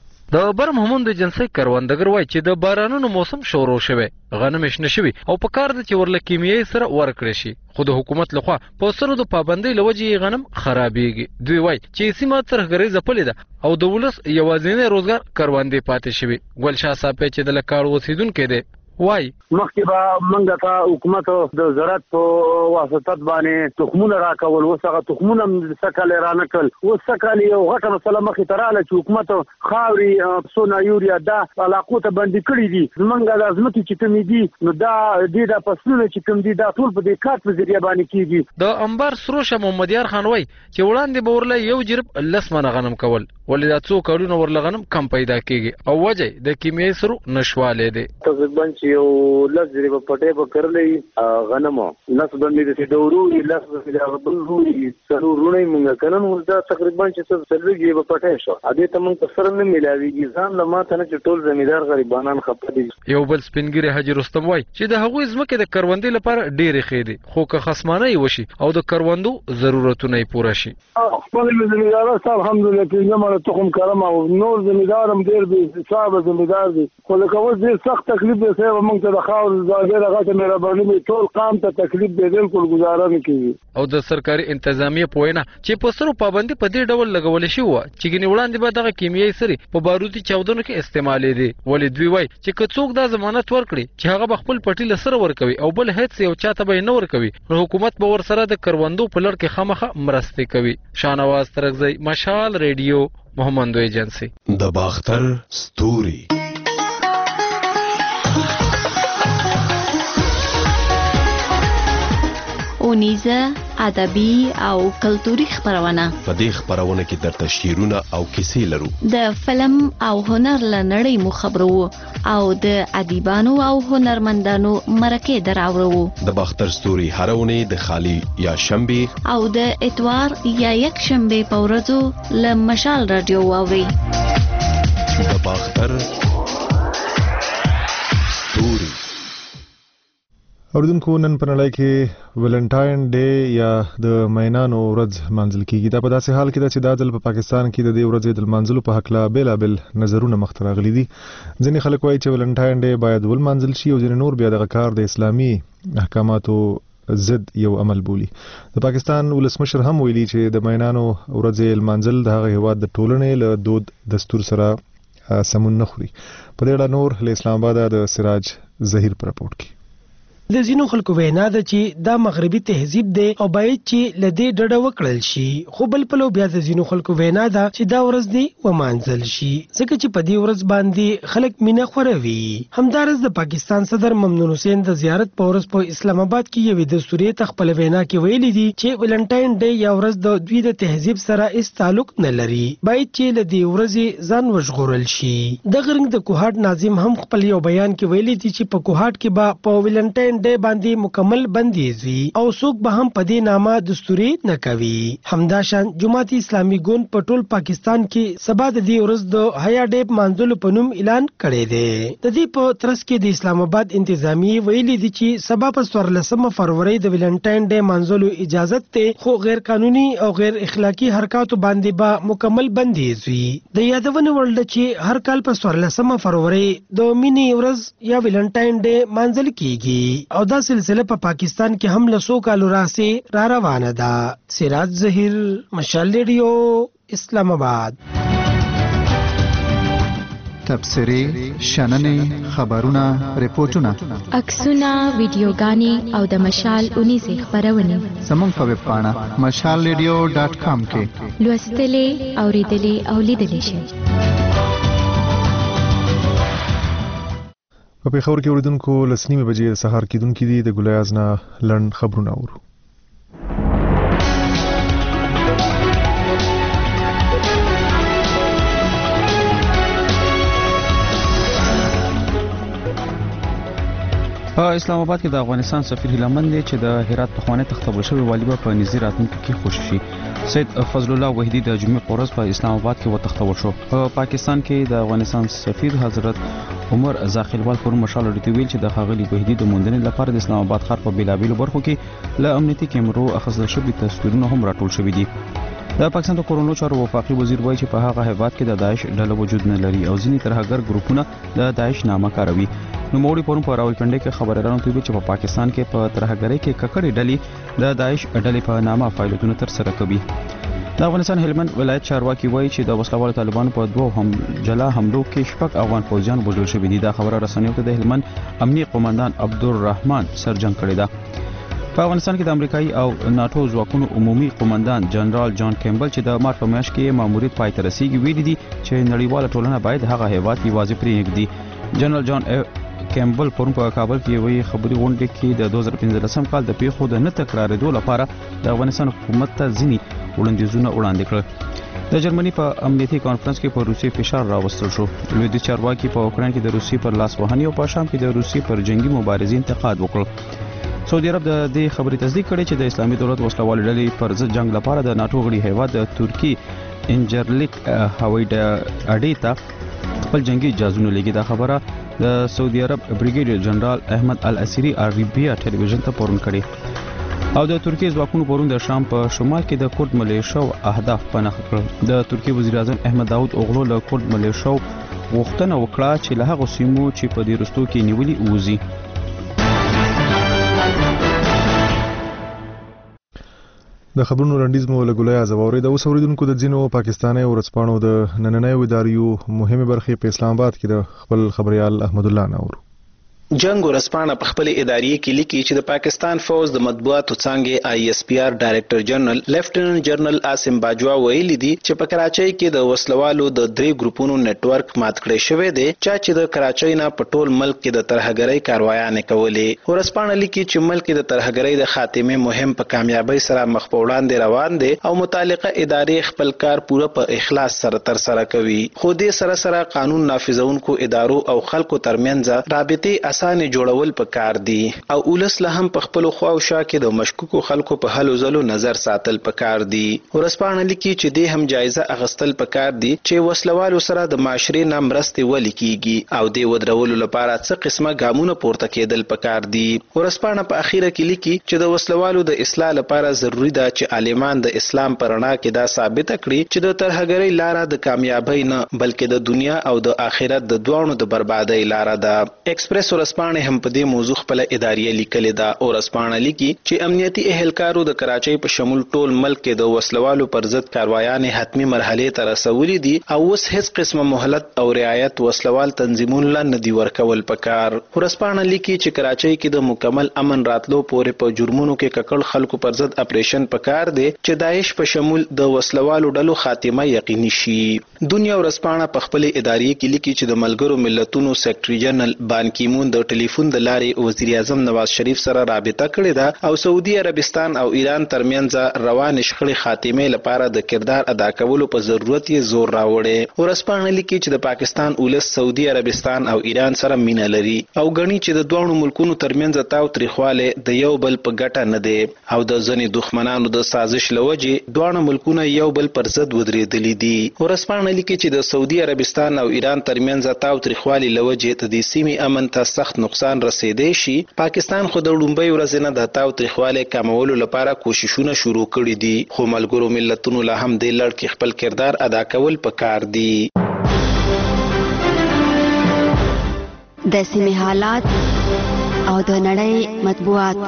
د بر محمود جنسي کروندګر وایي چې د بارانونو موسم شروع شوی غنم شنه شوی او په کار د چې ورله کیمیاوي سره ورکړي شي خو د حکومت لخوا په سرو د پابندۍ لوجې غنم خرابېږي. دوی وایي چې سیمه ترغري ځپلې ده او د ولس یوازینی روزګار کروندې پاتې شوی. ګلشاه صاحب چې د لکاړو اوسیدونکو دی وای مخکې به موږ ته حکومت د زراعت په واسطه باندې تخمونه راکول وسغه تخمونه سکل را نکل وسکل یو غټه مسله مخې ته رااله چې حکومت خاوري سونا یوریا دا علاقو ته باندې کړی دي موږ د ازمکه چې کوم دي نو دا د فصلونو چې کوم دي دا ټول په دې کارت په ذریعہ باندې کیږي. د انبار سروش محمد یار خان وای چې وړاندې به ورله یو جرب لسمنه غنم کول ولې دا څو کارونه ورله غنم کم پیدا کیږي او وجه د کیمیاوي سرو نشواله دي. تقریبا یو لس جری په پټه به کړلې غنمو لس باندې د ډورو لس د غبرو سرو رونه موږ کنن وردا تقریبا چې څه سلوږي په پټه شو ا دې ته موږ سره نه ملاويږي ځان له ماته نه چې ټول زمیدار غریبانان خپه دي. یو بل سپینګری حاجی رستم وای چې د هغوی زمکه د کروندې لپاره ډېرې خېدي خو که خصمانه وشي او د کروندو ضرورتونه پوره شي. خپل زمیدار صاحب الحمدلله چې زموږ تخم کرم او نور زمیدارم ډېر به حساب زمیدار دي خو لکه اوس ډېر سخت تکلیف دی سه موږ ته د خاور ځای راغته مهرباني به ټول قام ته تکلیف دی بالکل گزاره نه کیږي. او د سرکاري انتظامیه پوینه چې په سرو پابندي په دې ډول لګول شي و چې ګنې وړاندې به دغه کیمیاوي سري په بارودي چاودنو کې استعمالې دي ولې دوی وای چې که څوک دا ضمانت ورکړي چې هغه به خپل پټي له سره ورکوي او بل هیڅ یو چاته به نه ورکوي نو حکومت به ورسره د کروندو په لړ کې خامخه مرستې کوي. شانواز ترکزی مشال ریډیو محمد ایجنسی د باختر ستوري. اونیزه ادبي او کلتوري خبرونه په دې خبرونه کې درته شعرونه او کیسې لرو د فلم او هنر لنړۍ مو خبرو او د ادیبانو او هنرمندانو مرکه دراورو. د باختر ستوري هرونه د خالی یا شنبه او د اتوار یا یک شنبه په ورځو ل مشال رادیو واوري. د باختر ستوري. اوردونکو نن په نړۍ کې ولنټاین ډے یا د مینانو ورځ مانځل کیږي. دا په داسې حال کې ده چې دا ځل په پاکستان کې د دې ورځې د مانځلو په حق لا بیلابل نظرونه مخ ته راغلي دي. ځینې خلک وایي چې ولنټاین ډے باید ولمانځل شي او ځینې نور بیا دغه کار د اسلامي احکاماتو ضد یو عمل بولي. د پاکستان ولسمشر هم ویلي چې د مینانو ورځې لمانځل د هغه هیواد د ټولنې له دود دستور سره سمون نه خوري. په دې اړه نور له اسلام آباد د سراج ظهیر پر رپورټ کې. د ځینو خلکو وینا ده چې دا مغربي تهذیب دی او باید چې لدې ډډه وکړل شي خو بل پلو بیا د ځینو خلکو وینا ده چې دا ورځ دی ومانځل شي ځکه چې په دې ورځ باندې خلک مینه خوروي. همدارس د پاکستان صدر ممنون حسین د زیارت په ورځ په اسلام آباد کې یوې دستوري ته خپل وینا کې ویلي دي چې ولنټاین ډے یا ورځ د دوی د تهذیب سره هیڅ تعلق نه لري باید چې لدې ورځې ځان وژغورل شي. د غرنګ د کوهاټ ناظم هم خپل یو بیان کې ویلي دي چې په کوهاټ کې به په ولنټاین ډے باندې مکمل بندیز وي او څوک به هم په دې نامه دستوري نه کوي. همداشان جماعت اسلامي ګوند په ټول پاکستان کې سبا د دې ورځ د حیا ډے مانځلو په نوم اعلان کړی دی. د دې په ترڅ کې د اسلام آباد انتظامیه ویلي دي چې سبا په څوارلسمه فروری د ولنټاین ډے مانځلو اجازه ته خو غیر قانوني او غیر اخلاقی حرکاتو باندې به مکمل بندیز وي. د یادونه وړ ده چې هر کال په څوارلسمه فروری د مینې ورځ یا ولنټاین ډے مانځل کیږي او دا سلسله په پا پاکستان کې هم له څو کالو راځي را روانه ده. سراج ظهیر مشال ریډیو اسلام آباد. تبصرې شننې خبرونه ریپورتونه عکسونه ویډیوګانې او د مشال اونیزه خبرونه زموږ په ویب پاڼه مشال ریډیو ډاټ کام کې لوستلې اوریدلې او لیدلې شئ. په پیښور کې اوریدونکو لسنیمه بجې د سهار کېدونکي دي د ګلایاز نه لنډ خبرونه اورو. په اسلام آباد کې د افغانستان سفیر هیلمن دی چې د هرات پخوانی تختبل شوی والی به په نږدې راتلونکي کې خوشی شي. سید فضل الله وحیدی د جمعې په ورځ په اسلام آباد کې وتختبل شو. په پاکستان کې د افغانستان سفیر حضرت عمر زاخیلوال پر مشال لري ویل چې د خاغلی وحیدی د موندنې لپاره د اسلام آباد ښار په بیلابیلو برخو کې له امنیتي کیمرو اخیستل شوي تصویرونه هم راټول شوي دي. د پاکستان د کورونو چارو وفاقي وزیر وایي چې په هغه هیواد کې د داعش ډله وجود نه لري او ځینې ترهګر ګروپونه د داعش نامه کاروي. نو موړي پرون په راولپنډي کې خبريالانو ته ویل چې په پاکستان کې په ترهګرۍ کې ککړې ډلې د داعش ډلې په نامه فعالیتونه تر سره کوي. د افغانستان هلمند ولایت چارواکي وایي چې د وسلوالو طالبانو په دوه هم جلا حملو کې شپږ افغان فوجیان وژل شوي دي. دا خبره رسنیو ته د هلمند امنیه قومندان عبدالرحمن سرجنګ کړې ده. په افغانستان کې د امریکایي او ناتو ځواکونو عمومي قومندان جنرال جان کیمبل چې د مارچ په میاشت کې ماموریت پای ته رسیږي ویلي دي چې نړیواله ټولنه باید هغه هیواد یوازې پرېږدي. جنرال جان کیمبل پرون په کابل کې وی خبري غونډه کې د دوه زره پنځلسم کال د پیښو د نه تکرارېدو لپاره د افغانستان حکومت ته ځینی وړاندیزونه وړاندې کړل. د جرمني په امنیتي کانفرنس کې په روسي فشار راوستل شو. لویدیځ چارواکي په اوکران کې د روسي پر لاس وهنې او په شام کې د روسي پر جنگي مبارزې انتقاد وکړ. سعودي عرب د دې خبرې تصدیق کړې چې د اسلامي دولت وسلوال ډلې پر ضد جنگ لپاره د ناتو غړي هیواد د ترکی انجرلیک هوایي اډې ته خپل جنگي جهازونه لګي. دا خبره د سعودي عرب بریګیډیر جنرال احمد الاسری عربیه ټلویزیون ته پورن کړي. او د ترکیه ځواکونو پرون د شام په شمال کې د کورد ملیشو اهداف پناه کړل. د ترکیه وزیر اعظم احمد داود اوغلو له کورد ملیشو غوښتنه وکړه چې له هغه سیمو چې په دې رستو کې نیولي ووزي. د خبرونو رندیز مو لګولای ازوري د اوسوریدونکو د ځینو پاکستاني ورځپاڼو د نننۍ اداریو مهمه برخې په اسلام آباد کې د خپل خبريال احمد الله نور جنگ ورسپانه په خپل اداري کې لیکي چې د پاکستان فوج د مطبوعاتو څنګه آی ایس پی آر ډایریکټر جنرال لیفټیننټ جنرال عاصم باجوا ویلي دي چې په کراچۍ کې د وسلوالو د درې ګروپونو نتورک مات کړی شوی دی چې د کراچۍ نه په ټول ملک کې د ترهګرۍ کاروایانې کولې. ورسپانه لیکي چې ملک د ترهګرۍ د خاتمه مهم په کامیابی سره مخ په وړاندې روان دي او متعلقه ادارې خپل کار پوره په اخلاص سره تر سره کوي. خو دې سره سره قانون نافذونکو ادارو او خلکو ترمنځ رابطې اسانه جوړول پکار دي او ولس له هم په خپل خو او شا کې د مشکوکو خلکو په هلو ځلو نظر ساتل پکار دي. ورسپانه لیکي چې دې هم جایزه اغستل پکار دي چې وسلوالو سره د معاشري نام رستي ولي کیږي او دې ودرولو لپاره څه قسمه ګامونه پورته کېدل پکار دي. ورسپانه په اخیره کې لیکي چې د وسلوالو د اصلاح لپاره ضروری ده چې عالمان د اسلام پرنا کې دا ثابت کړي چې د ترهګرۍ لاره د کامیابی نه بلکې د دنیا او د آخرت د دوانو د بربادۍ لاره ده. ایکسپریس ورسپانه هم په دې موضوع خپل اداري لیکل دا او ورسپانه لیکي چې امنیتي اهلکارو د کراچۍ په شمول ټول ملک کې د وسلوالو پر ضد کاروایان حتمی مرحله ته رسولي دي او اوس هیڅ قسمه مهلت او رعایت وسلوال تنظیمون لا ندي ورکول پکار. ورسپانه لیکي چې کراچۍ کې د مکمل امن راتلو پورې په جرمونو کې ککړ خلکو پر ضد اپریشن پکار دی چې داعش په شمول د وسلوالو ډلو خاتمه یقیني شي. دنیا ورسپانه په خپل اداري کې لیکي چې د ملګرو ملتونو سیکریټري جنرال بان کی مون د ټلیفون د لارې وزیر اعظم نواز شریف سره رابطه کړې ده او سعودي عربستان او ایران ترمنځ روان شخړې خاتمه لپاره د کردار ادا کولو په ضرورت یې زور راوړي. ورسپانه لیکي چې د پاکستان ولس سعودي عربستان او ایران سره مینه لري او غني چې د دوه ملکونو ترمنځ تاو تریخواله د یو بل په ګټه نه دی او د ځنې دښمنانو د سازش لوجې دوه ملکونه یو بل پر ضد ودرېدلي دي. ورسپانه لیکي چې د سعودي عربستان او ایران ترمنځ تاو تریخواله لوجې د دې سیمې امن ته سخت نقصان رسیدي شي. پاکستان خو د لومبۍ ورځې نه د تاو تریخواله کمولو لپاره کوششونه شروع کړي دي خو ملګرو ملتونو لا هم د لړ کې خپل کردار ادا کول پکار دي. د سیمې حالات او د نړۍ مطبوعات.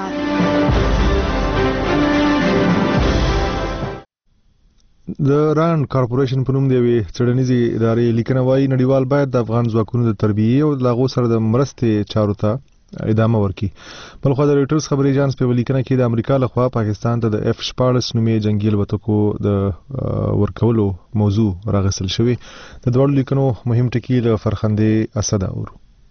د راند کارپوریشن په نوم دی وی چړنیزي ادارې لیکنه وايي نړیوال باید د افغان ځواکونو د تربیه او لاغو سره د مرستې چارو ته ادامه ورکړي. بلخو د ریټرز خبري اژانس په لیکنه کې د امریکا لخوا پاکستان ته د اف شپاړس نومي جنگي الوتکو د ورکولو موضوع راغسل شوی. د دوړ لیکنو مهم ټکی له فرخنده اسد اورو.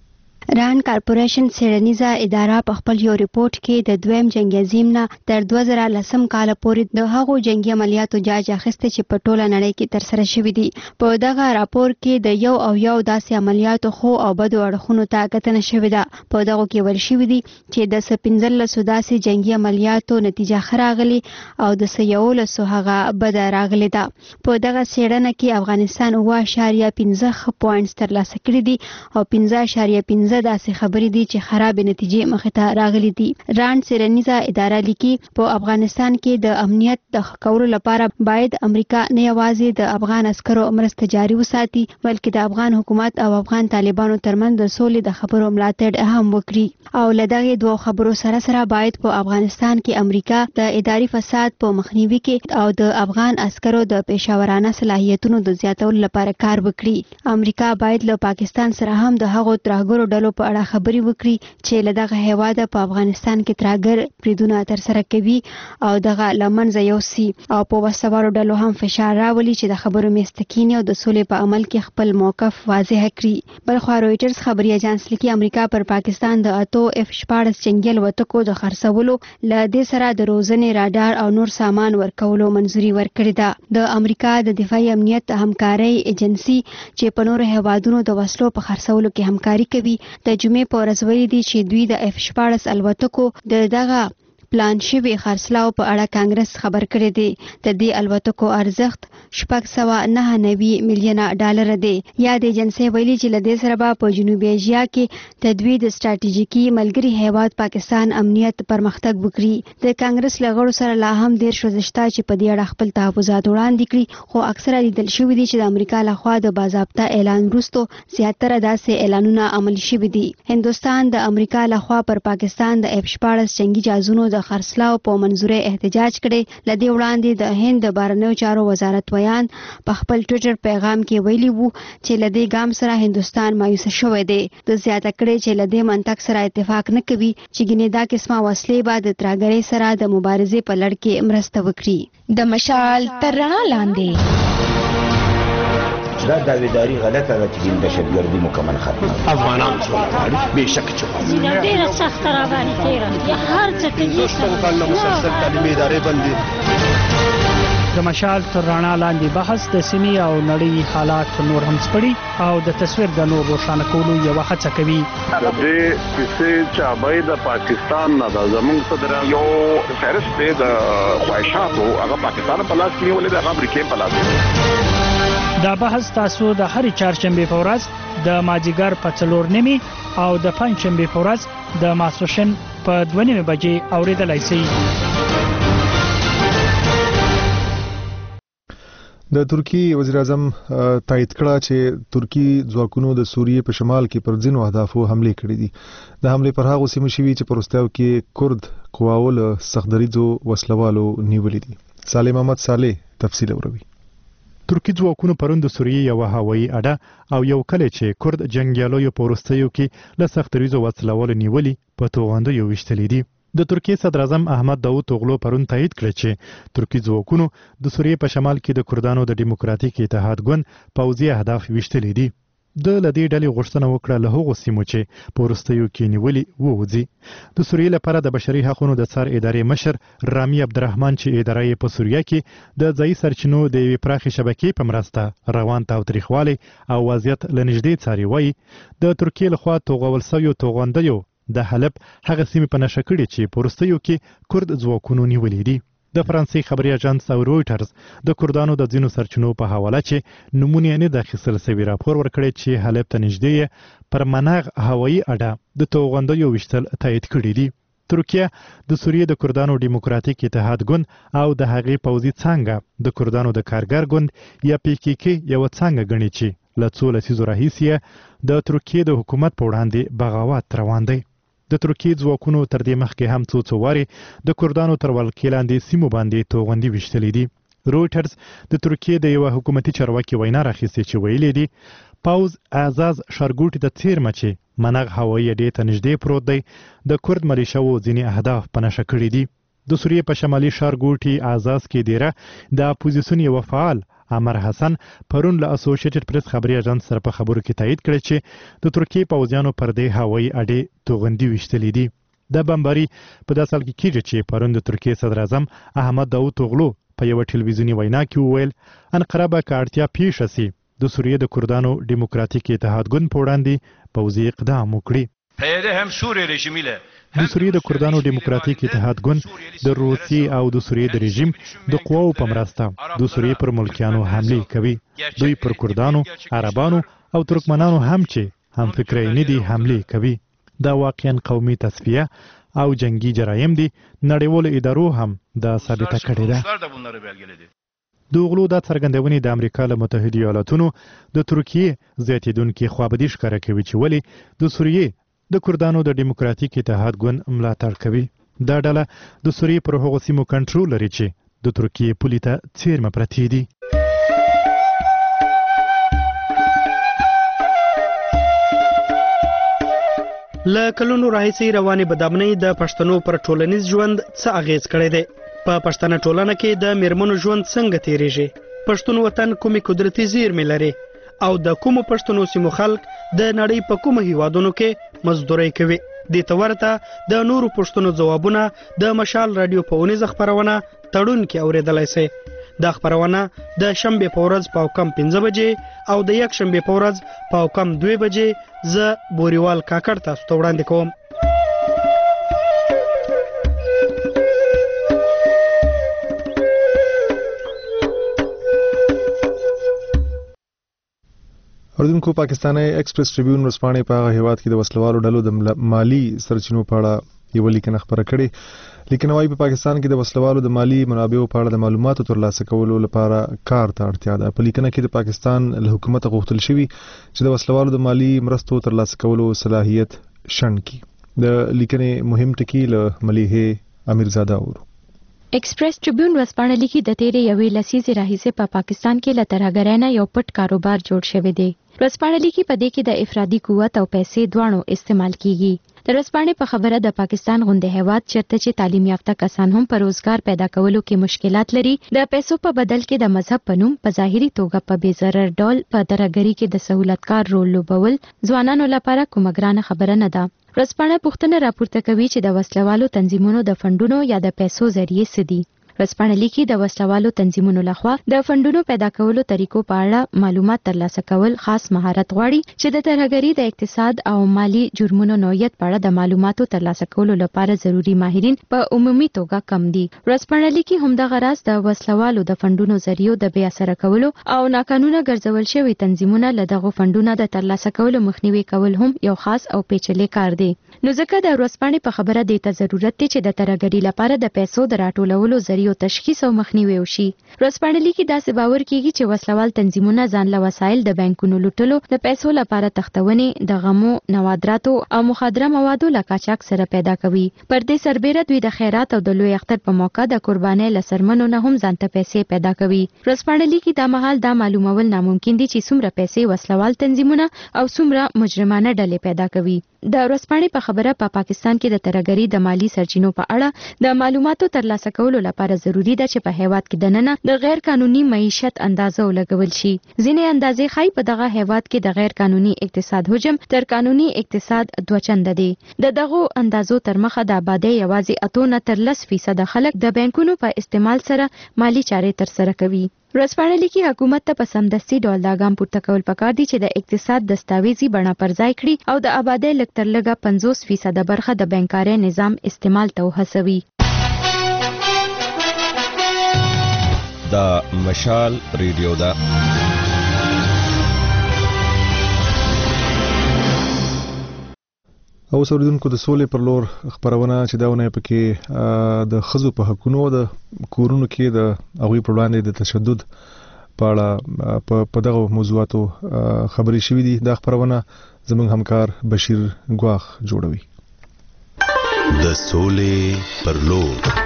ران کارپوریشن څېړنیزه اداره په خپل یو ریپورت کې د دویم جنگي عظیم نه تر دوه زره لسم کال پورې د هغو جنگي عملیاتو جاج اخیسته چې په ټوله نړۍ کې ترسره شوي دي. په دغه راپور کې د یو او یو داسې عملیاتو خو او بدو اړخونو ته کتنه شوې ده. په دغو کې ویل شوي دي چې د څه پنځلسو داسې جنگي عملیاتو نتیجه ښه راغلې او د څه یولسو هغه بده راغلې ده. په دغه څېړنه کې افغانستان اوه اعشاریه پنځه ښه پوینټس ترلاسه کړي دي او پنځه اعشاریه پنځه داسې خبرې دي چې خرابې نتیجې مخې ته راغلي دي. ران څېړنیزه اداره لیکي په افغانستان کې د امنیت د ښه کولو لپاره باید امریکا نه یوازې د افغان عسکرو مرسته جاري وساتي بلکې د افغان حکومت او افغان طالبانو ترمنځ د سولې د خبرو ملاتړ هم وکړي. او له دغې دوو خبرو سره سره باید په افغانستان کې امریکا د اداري فساد په مخنیوي کې او د افغان عسکرو د پیشاورانه صلاحیتونو د زیاتولو لپاره کار وکړي. امریکا باید له پاکستان سره هم د هغو ترهګرو ډلو په اړه خبرې وکړي چې له دغه هیواده په افغانستان کې ترهګر بریدونه ترسره کوي او دغه له منځه یوسي او په وسوالو ډلو هم فشار راولي چې د خبرو میز ته کیني او د سولې په عمل کې خپل موقف واضح کړي. بلخوا رویټرز خبري اژانس لیکي امریکا پر پاکستان د اتو اف شپاړس جنگي الوتکو د خرڅولو له دې سره د روزنې راډار او نور سامان ورکولو منځوري ورکړې ده. د امریکا د دفاعي امنیت همکارۍ ایجنسي چې په نورو هیوادونو د وسلو په خرڅولو کې همکاري کوي د جمعې په ورځ ویلي دي چې دوی د اف شپاړس الوتکو د دغه پلان شوي خرڅلاو په اړه کانګرس خبر کړی دی. د دې الوتکو ارزښت شپږ سوه نهه نوي میلیونه ډالر دی. یا د ایجنسۍ ویلي چې له دې سره به په جنوبي ایشیا کې د دوی د ستراتیژیکي ملګري هیواد پاکستان امنیت پرمختګ وکړي. د کانګرس له غړو سره لا هم ډېر شته چې په دې اړه خپل تحفظات وړاندې کړي خو اکثره لیدل شوي دي چې د امریکا لخوا د باضابطه اعلان وروسته زیاتره داسې اعلانونه عملي شوي دي. هندوستان د امریکا لخوا پر پاکستان د اف شپاړس جنگي جهازونو د خرڅلاو په منظورۍ احتجاج کړي. له دې وړاندې د هند د بهرنیو چارو وزارت ویان په خپل ټویټر پیغام کې ویلي وو چې له دې ګام سره هندوستان مایوسه شوی دی. د زیاته کړي چې له دې منطق سره اتفاق نه کوي چې ګینې دا قسمه وسلې به د ترهګرۍ سره د مبارزې په لړ کې مرسته وکړي. د مشال تر رڼا لاندې دا داویداری غلطه ده چې دهشتګردي مکمل ختمه افغانان سوله غواړي بېشکه چې غواړي ډېره سخته راباندې تېره هر څه کوي شپږ کلونه مسلسل تعلیمي ادارې بندي. د مشال تر رڼا لاندې بحث د سیمې او نړۍ حالات نور هم سپړي او د تصویر د نور روښانه کولو یوه هڅه کوي. د دې کیسې چابۍ د پاکستان نه ده زموږ صدر یو فهرست دی د خواهشاتو هغه پاکستان په لاس کې نیولې ده هغه امریکې په لاس کې. دا بحث تاسو د هرې چهارشنبې په ورځ د مازدیګر په څلور نیمې او د پنجشنبې په ورځ د ماسپښین په دوه نیمې بجې اورېدلی شئ. د ترکی وزیر اعظم تایید کړه چې ترکی ځواکونو د سوریې په شمال کې پر ځینو اهدافو حمله کړې دي. د حملې پر هغو سیمو شوي چې په وروستیو کې کورد قواو له سختدریځو وسلوالو نیولې دي. صالح محمد صالح تفصیل وروي. ترکی ځواکونو پرون د سوریې یو هوایي اډه او یو کلی چې کورد جنګیالیو په وروستیو کې له سختدریځو وسلوالو نیولي په توغندیو ویشتلي دي. د ترکیې صدر اعظم احمد داوود اوغلو پرون تایید کړ چې ترکی ځواکونو د سوریې په شمال کې د کردانو د ډیموکراتیک اتحاد ګوند پوځي اهداف ویشتلي دي. د لدې ډلې غوښتنه وکړه له هغو سیمو چې په وروستیو کې نیولي ووځي. د سوریې لپاره د بشري حقوقو د څار ادارې مشر رامي عبدالرحمن چې اداره یې په سوریه کې د ځایي سرچینو د یوې پراخې شبکې په مرسته روان تاوتریخوالی او وضعیت له نږدې څاري وایي د ترکیې لخوا توغول شویو توغندیو د حلب هغه سیمې په نښه کړې چې په وروستیو کې کورد ځواکونو نیولې دي. د فرانسې خبري اژانس او رویټرز د کردانو د ځینو سرچینو په حواله چې نمونه یې نه د اخیستل شوي راپور ورکړی چې حلب ته نږدې پر مناغ هوایي اډه د توغندیو ویشتل تایید کړي دي. ترکیه د سوریې د کردانو ډیموکراتیک اتحاد ګوند او د هغې پوځي څانګه د کردانو د کارګر ګوند یا پی کې کې یوه څانګه ګڼي چې له څو لسیزو راهیسې د ترکیې د حکومت په وړاندې بغاوت روان دی. د ترکیې ځواکونو تر دې مخکې هم څو څو وارې د کردانو تر ولکې لاندې سیمو باندې توغندي ویشتلي دي. رویټرز د ترکیې د یوه حکومتي چارواکي وینا راخیستې چې ویلي دي پوځ اعزاز ښارګوټي ته څیرمه چې منغ هوایي اډې ته نږدې پروت دی د کورد ملیشاو ځینې اهداف په نښه کړي دي. د سوریې په شمالي ښارګوټي اعزاز کې دیره د اپوزیسیون یوه فعال عمر حسن پرون له اسوسییټډ پریس خبري اژانس سره په خبرو کې تایید کړی چې د ترکیې پوځیانو پر دې هوایي اډې توغندي وشتلې دي. د بمباري په داسې حال کې کېږي چې پرون د ترکیې صدر اعظم احمد داوطوغلو په یوه ټلویزیوني وینا کې وویل انقره به که اړتیا پیښه سي د سوریې د کردانو ډیموکراتیک اتحاد ګوند په وړاندې پوځي اقدام وکړي. د سوریې د کردانو ډیموکراتیک اتحاد ګوند د روسیې او د سوریې د رژیم د قواو په مرسته د سوریې پر ملکیانو حملې کوي. دوی پر کردانو، عربانو او ترکمنانو هم چې هم فکري نه دي حملې کوي. دا واقعا قومي تصفیه او جنگي جرایم دي. نړیوالو ادارو هم دا ثابته کړې ده. د غلو دا څرګندونې د امریکا له متحده ایالاتونو د ترکیې زیاتېدونکي خوابدي ښکاره کوي چې ولې د سوریې د کردانو د ډیموکراتیک اتحاد ګوند ملاتړ کوي. دا ډله د سوریې پر هغو سیمو کنټرول لري چې د ترکیې پولې ته څیرمه پرتې دي. له کلونو راهیسې روانې بدامنۍ د پښتنو پر ټولنیز ژوند څه اغیز کړی دی؟ په پښتنه ټولنه کې د میرمنو ژوند څنګه تیریږي؟ پښتون وطن کومې قدرتي زیرمې لري او د کومو پښتنو سیمو خلک د نړۍ په کومو هیوادونو کې مزدوري کوي؟ دې ته ورته د نورو پښتنو ځوابونه د مشال رادیو په اونیزه خپرونه تړون کې اوریدلای شئ. دا خپرونه د شنبې په ورځ په کم پنځه بجې او د یک شنبې په ورځ په کم دوه بجې زه بوریوال کاکړ تاسو ته وړاندې کوم. اوریدونکو، پاکستاني ایکسپریس ټریبیون ورځپاڼې په هغه هیواد کې د وسلوالو ډلو د مالی سرچینو په اړه یوه لیکنه خپره کړې. لیکنه وايي په پاکستان کې د وسلوالو د مالی منابعو په اړه د معلوماتو ترلاسه کولو لپاره کار ته اړتیا ده. په لیکنه کې د پاکستان له حکومت غوښتل شوي چې د وسلوالو د مالی مرستو ترلاسه کولو صلاحیت شنډ کړي. د لیکنې مهم ټکي له ملیحه امیرزاده اورو. ایکسپریس ټریبیون ورځپاڼه لیکي د تیرې یوې لسیزې راهیسې په پاکستان کې له ترهګرۍ نه یو پټ کاروبار جوړ شوی دی. ورځپاڼه لیکي په دې کې د افرادي قوت او پیسې دواړو استعمال کیږي. د ورځپاڼې په خبره د پاکستان غونډه هیواد چیرته چې تعلیم یافته کسان هم په روزګار پیدا کولو کې مشکلات لري، د پیسو په بدل کې د مذهب په نوم په ظاهري توګه په بې ضرر ډول په ترهګرۍ کې د سہولتکار رول لوبول ځوانانو لپاره کومه ګرانه خبره نه ده. ورځپاڼه پوښتنه راپورته کوي چې د وسلوالو تنظیمونو د فندونو یا د پیسو ذریعې څه دي. ورځپاڼه لیکي د وسلوالو تنظیمونو لخوا د فندونو پیدا کولو طریقو په اړه معلومات ترلاسه کول خاص مهارت غواړي چې د ترهګرۍ د اقتصاد او مالی جرمونو نوعیت په اړه د معلوماتو ترلاسه کولو لپاره ضروری ماهرین په عمومي توګه کم دي. ورځپاڼه لیکي همدغه راز د وسلوالو د فندونو ذریعو د بې اثره کولو او ناقانونه ګرځول شوي تنظیمونه له دغو فندونو د ترلاسه کولو مخنیوي کول هم یو خاص او پیچلی کار دی. نو ځکه د ورځپاڼې په خبره دی ته ضرورت دی چې د ترهګرۍ لپاره د پیسو د راټولولو ذریعو تشخیص او مخنیوي وشي. ورځپاڼه لیکي داسې باور کیږي چې وسلوال تنظیمونه ځان له وسایل د بانکونو لوټلو، د پیسو لپاره تختونې، د غمو، نوادراتو او مخدره موادو له قاچاق سره پیدا کوي. پر دې سربیره دوی د خیرات او د لوی اختر په موقع د قربانۍ له سرمنو نه هم ځان ته پیسې پیدا کوي. ورځپاڼه لیکي دا مهال دا معلومول ناممکن دي چې څومره پیسې وسلوال تنظیمونه او څومره مجرمانه ډلې پیدا کوي. د ورځپاڼې په خبره په پا پاکستان کې د ترهګرۍ د مالی سرچینو په اړه د معلوماتو ترلاسه کولو لپاره ضروری ده چې په هیواد کې دننه د غیر قانوني معیشت اندازه ولګول شي. ځینې اندازې ښایي په دغه هیواد کې د غیر قانوني اقتصاد حجم تر قانوني اقتصاد دوه چنده دی. د دغو اندازو تر مخه د آبادۍ یوازې اتو نه تر لس فیصده خلک د بانکونو په استعمال سره مالی چارې ترسره کوي. ورځپاڼه لیکي حکومت ته په سمدستي ډول دا ګام پورته کول پکار دي چې د اقتصاد دستاویزي بڼه پر ځای کړي او د آبادۍ لږ تر لږه پنځوس فیصده برخه د بانکارۍ نظام استعمال ته وهڅوي. دا مشال ریډیو ده. او اوریدونکو، د سولې پر لور خبرونه چې دا ونه پکې د ښځو په حقونو د کورونو کې د هغوی پر وړاندې د تشدد په اړه په دغه موضوعاتو خبرې شوي دي. دا خبرونه زموږ همکار بشیر ګواخ جوړوي. د سولې پر لور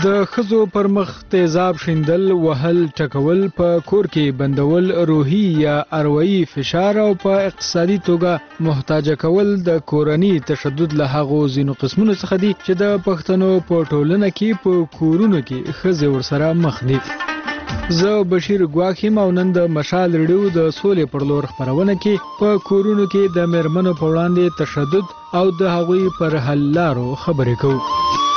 د ښځو پر مخ تیزاب شیندل، وهل، ټکول، په کور کې بندول، روحي یا اروایي فشار او په اقتصادي توګه محتاجه کول د کورني تشدد له هغو ځینو قسمونو څخه دي چې د پښتنو په ټولنه کې په کورونو کې ښځې ورسره مخ دي. زه بشیر ګواخیم او نن د مشال ریډیو د سولې پر لور خپرونه کې په کورونو کې د میرمنو په وړاندې تشدد او د هغوی پر حل لارو خبرې کوو.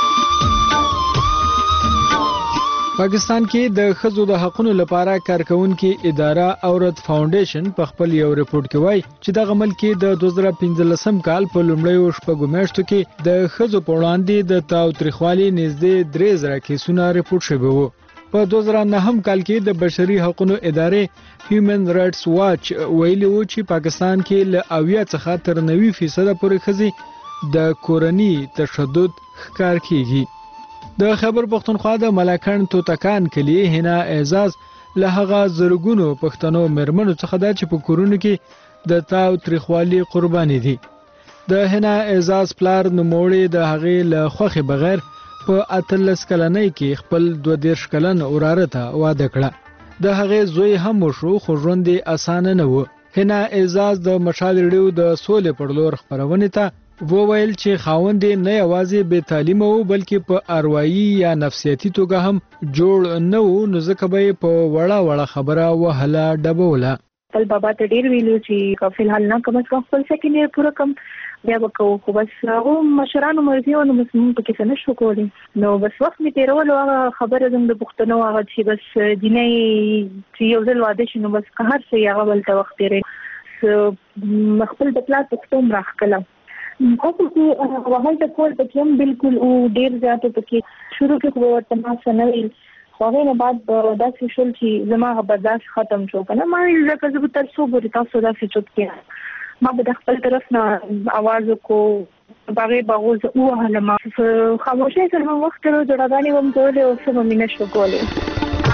پاکستان کې د ښځو د حقوقو لپاره کارکونکو اداره اورت فاونډیشن په خپل یو رپورت کې وایي چې د غمل کې د دوه زره پنځلسم کال په لومړیو شپږو میاشتو کې د ښځو په وړاندې د تاوتریخوالي نږدې درې زره کیسونه رپورت شوي وو. په دوه زره نهم کال کې د بشري حقوقو ادارې هیومن رائټس واچ ویلي وو چې پاکستان کې له اویا څخه تر نوي فیصد پورې ښځې د کورني تشدد ښکار کیږي. د خیبر پښتونخوا د ملاکنډ توتکان کلی هنا اعزاز له هغه زرګونو پښتنو میرمنو څخه ده چې په کورونو کې د تاوتریخوالي قرباني دي. د هنا اعزاز پلار نوموړی د هغې له خوښې بغیر په اتلس کلنۍ کې خپل دوه دېرش کلن وراره ته واده کړه. د هغې زوی هم وشو خو ژوند یې اسانه نه و. هنا اعزاز د مشال ریډیو د سولې پر لور خپرونې ته وویل چې خاوند نه یوازې بې تعلیمه و بلکې په اروایي یا نفسیاتي توګه هم جوړ نه و، نو ځکه به یې په وړه وړه خبره وهله ډبوله. خپل بابا ته ډېر ویلو چې فلحال نه کوم څه خپل سکینډ ایئر پوره کم بیا به کوو، خو بس هغو مشرانو مرضي وه نو بس مونږ پکې څه نه شو کولی. نو بس وخت مې تېرولو هغه خبره زموږ د پښتنو هغه چې بس جینۍ چې یو ځل واده شي نو بس هر څه هغه بلته وخت تېروي. خپل د پلار پښتو هم راښکله اصل کې وهل د کول پکې هم بالکل او ډېر زیاتو پکې شروع کې خو ورته ما څه نه ویل، خو هغې نه بعد داسې شول چې زما هغه برداشت ختم شو که نه. ما ویل ځکه زه به تر څو پورې تاسو داسې چوپ کړم، ما به د خپل طرف نه اواز وکړو، په هغې به هغو زه ووهلم، خاموشۍ سره مې وخت تېرو، جړاګانې به مې کولې او څه به مې نه شو کولی.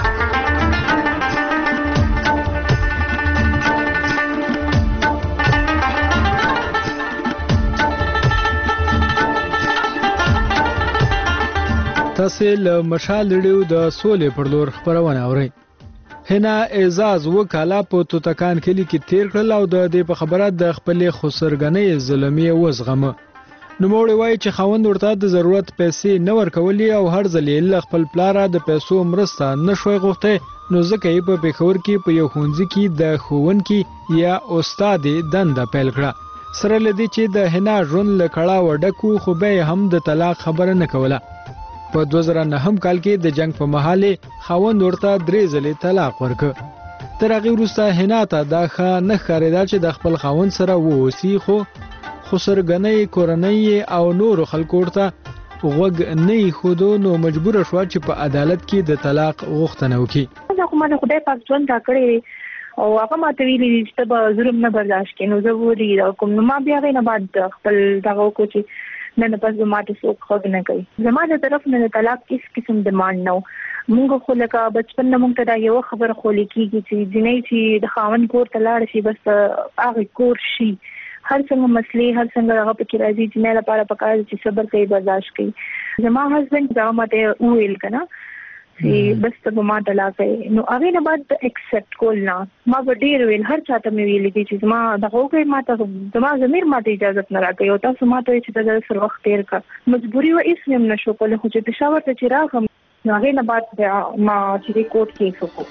تاسو له مشال ریډیو د سولې پر لور خبرونه اورئ. هنا اعزاز وکاله په توتکان کلی کې تیر کړل او د دې په خبره د خپلې خسرګنۍ ظلمي وزغمه. نوموړی وایي چې خاوند ورته د ضرورت پیسې نه ورکولې او هر ځل یې له خپل پلاره د پیسو مرسته نه شوی غوښتی، نو ځکه یې په پېښور کې په یو ښوونځي کې د ښوونکي یا استادې دنده پیل کړه. سره له دې چې د هنا ژوند له کړاوه ډک و، خو بیا هم د طلاق خبره نه کوله. په دوه زره نهم کال کې د جنگ په مهال خاوند ورته درې ځلې طلاق ورکړ. تر هغې وروسته هنا ته دا ښه نه ښکارېده چې د خپل خاوند سره واوسي، خو خسرګنۍ کورنۍ او نورو خلکو ورته غوږ نه ایښودو، نو مجبوره شوه چې په عدالت کې د طلاق غوښتنه وکړي. زه خو ما د خدای پاک ژوند راکړی دی او هغه ماته ویلي دي چې ته به ظلم نه برداشت کړې، نو زه ولې کوم، نو ما بیا هغې نه بعد خپل دغه وکړو چې نه نه بس زما ته څوک غوږ نه کوي. زما د طرف نه د طلاق هېڅ قسم ډیمانډ نه و. مونږ خو لکه بچپن نه مونږ ته دا یوه خبره خولې کېږي چې جینۍ چې د خاوند کور ته لاړه شي بس هغې کور شي، هر څنګه مسلې هر څنګه هغه پکې راځي، جینۍ لپاره پکار دی چې صبر کوي، برداشت کوي. زما هسبنډ هغه ماته وویل که نه چې بس ته به ما طلاق کوي، نو هغې نه بعد اکسپټ کول نه، ما به ډېر ویل، هر چا ته مې ویلي دي چې زما دغه وکړئ، ما ته زما ضمیر ما ته اجازت نه راکوي او تاسو ما ته وایئ چې ته سره وخت تېر کړه. مجبوري وه، هېڅ مې هم نه شو کولی، خو چې پېښور ته چې راغلم نو هغې نه بعد ما چې دی کوټ کیس وکړو.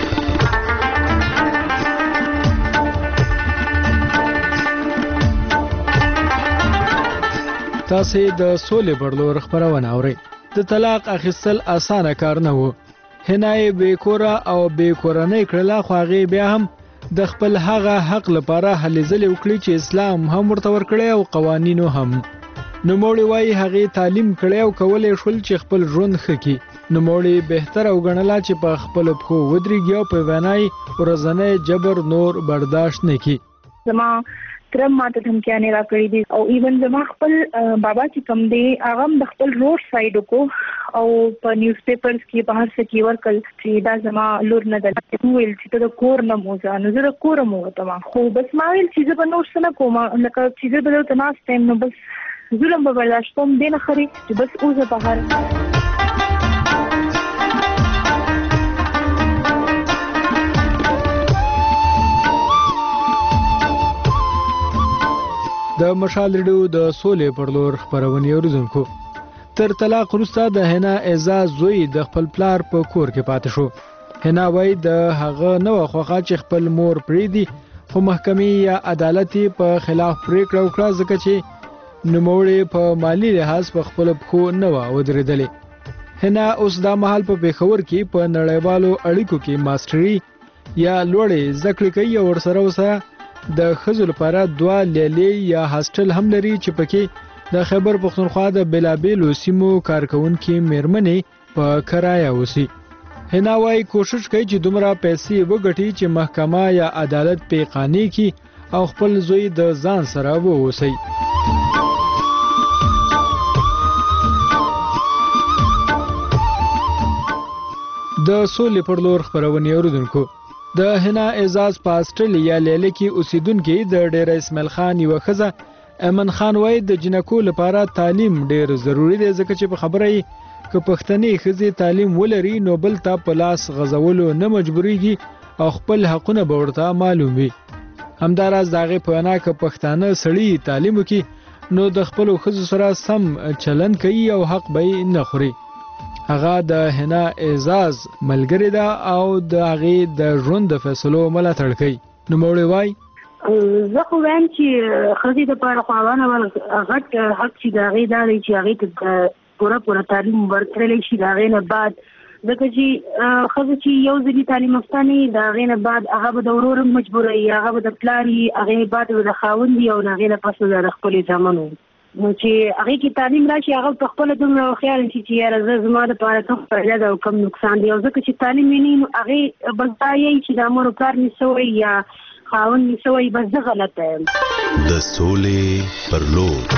تاسو د سولې پر لور خبرونه اورئ. د طلاق اخیستل اسانه کار نه و. هنا یې بې کوره او بې کورنۍ کړله، خو هغې بیا هم د خپل هغه حق لپاره هلې ځلې وکړي چې اسلام هم ورته ورکړی او قوانینو هم. نوموړی وایي هغې تعلیم کړی او کولی شول چې خپل ژوند ښه کړي. نوموړی بهتره وګڼله چې په خپلو پښو ودرېږي او په وینا یې ورځنی جبر نور برداشت نه کړي. زما ترم ماته دھمکیانې راکړې دي او ایون زما خپل بابا چې کوم دی هغه هم د خپل روډ سایډ وکړو او په نیوز پیپرز کې په هر څه کې ورکړل چې دا زما لور نه ده، ویل چې ته د کور نه مو ځه، نو زه د کوره مو وتم، خو بس ما ویل چې زه به نور څه نه کوم، لکه چې زه به دلته ناست یم نو بس ظلم به برداشت کوم، دې نه ښه دی چې بس اوزه بهر. د مشال ریډیو د سولې پر لور خبرونه اوریدونکو. تر طلاق وروسته د حنا اعزاز زوی د خپل پلار په کور کې پاتې شو. حنا وایي د هغه نو خوخه چې خپل مور پریدي خو محکمې یا عدالت په خلاف پریکړه وکړه ځکه چې نوموړی په مالی لحاظ په خپل پخو نه و ودرېدلې. حنا اوس دا مهال په پیښور کې په نړیوالو اړیکو کې ماستري یا لوړې زده کړې کوي او ورسره ورسره د ښځو لپاره دوه لیلې یا هاسټل هم لري چې پکې د خیبر پښتونخوا د بېلابېلو سیمو کارکوونکي مېرمنې په کرایه اوسي. حنا وایي کوشش کوي چې دومره پیسې وګټي چې محکمه یا عدالت پې قانع کړي او خپل زوی د ځان سره واوسي. د سولې پر لور خبرونه اوریدونکو. د حنا اعزاز په استرالیا لیله کې اوسیدونکو د ډیر اسماعیل خان یو ښځه امن خان وای د جنکو لپاره تعلیم ډیر ضروری دی ځکه چې په خبره یې ک پښتني ښځې تعلیم ولري نو بل ته په لاس غزولو نه مجبوریږي او خپل حقونه به ورته معلوم وي. همداراز دغه په انا ک پښتانه سړی تعلیم وکي نو د خپل ښځو سره سم چلن کوي او حق به نه خوري. هغه د حنا اعزاز ملګری ده او د هغه د ژوند د فیصلو ملاتړ کوي. نو مولوی وای زه خو وایم چې خزي د پاره خوانه ول غټ حق چې دا غي دا چې هغه ته پوره پوره تعلیم ورکړل شي دا غینه بعد ځکه چې خزي چې یو ځلې تعلیم افغاني دا غینه بعد هغه به د ورور مجبوري هغه به د پلاری هغه بعد د خاوندي او هغه نه پس د خپل ځامنو نو چې هغه کې تعلیم راشي هغه په خپل دومره خیال شي چې یاره زما د پاره کوم فائدہ ده او کوم نقصان دی او ځکه چې تعلیم نه نو هغه بس دا یی چې د امر کار نشوي یا خاون نشوي بس ده غلطه د سولې پر لور.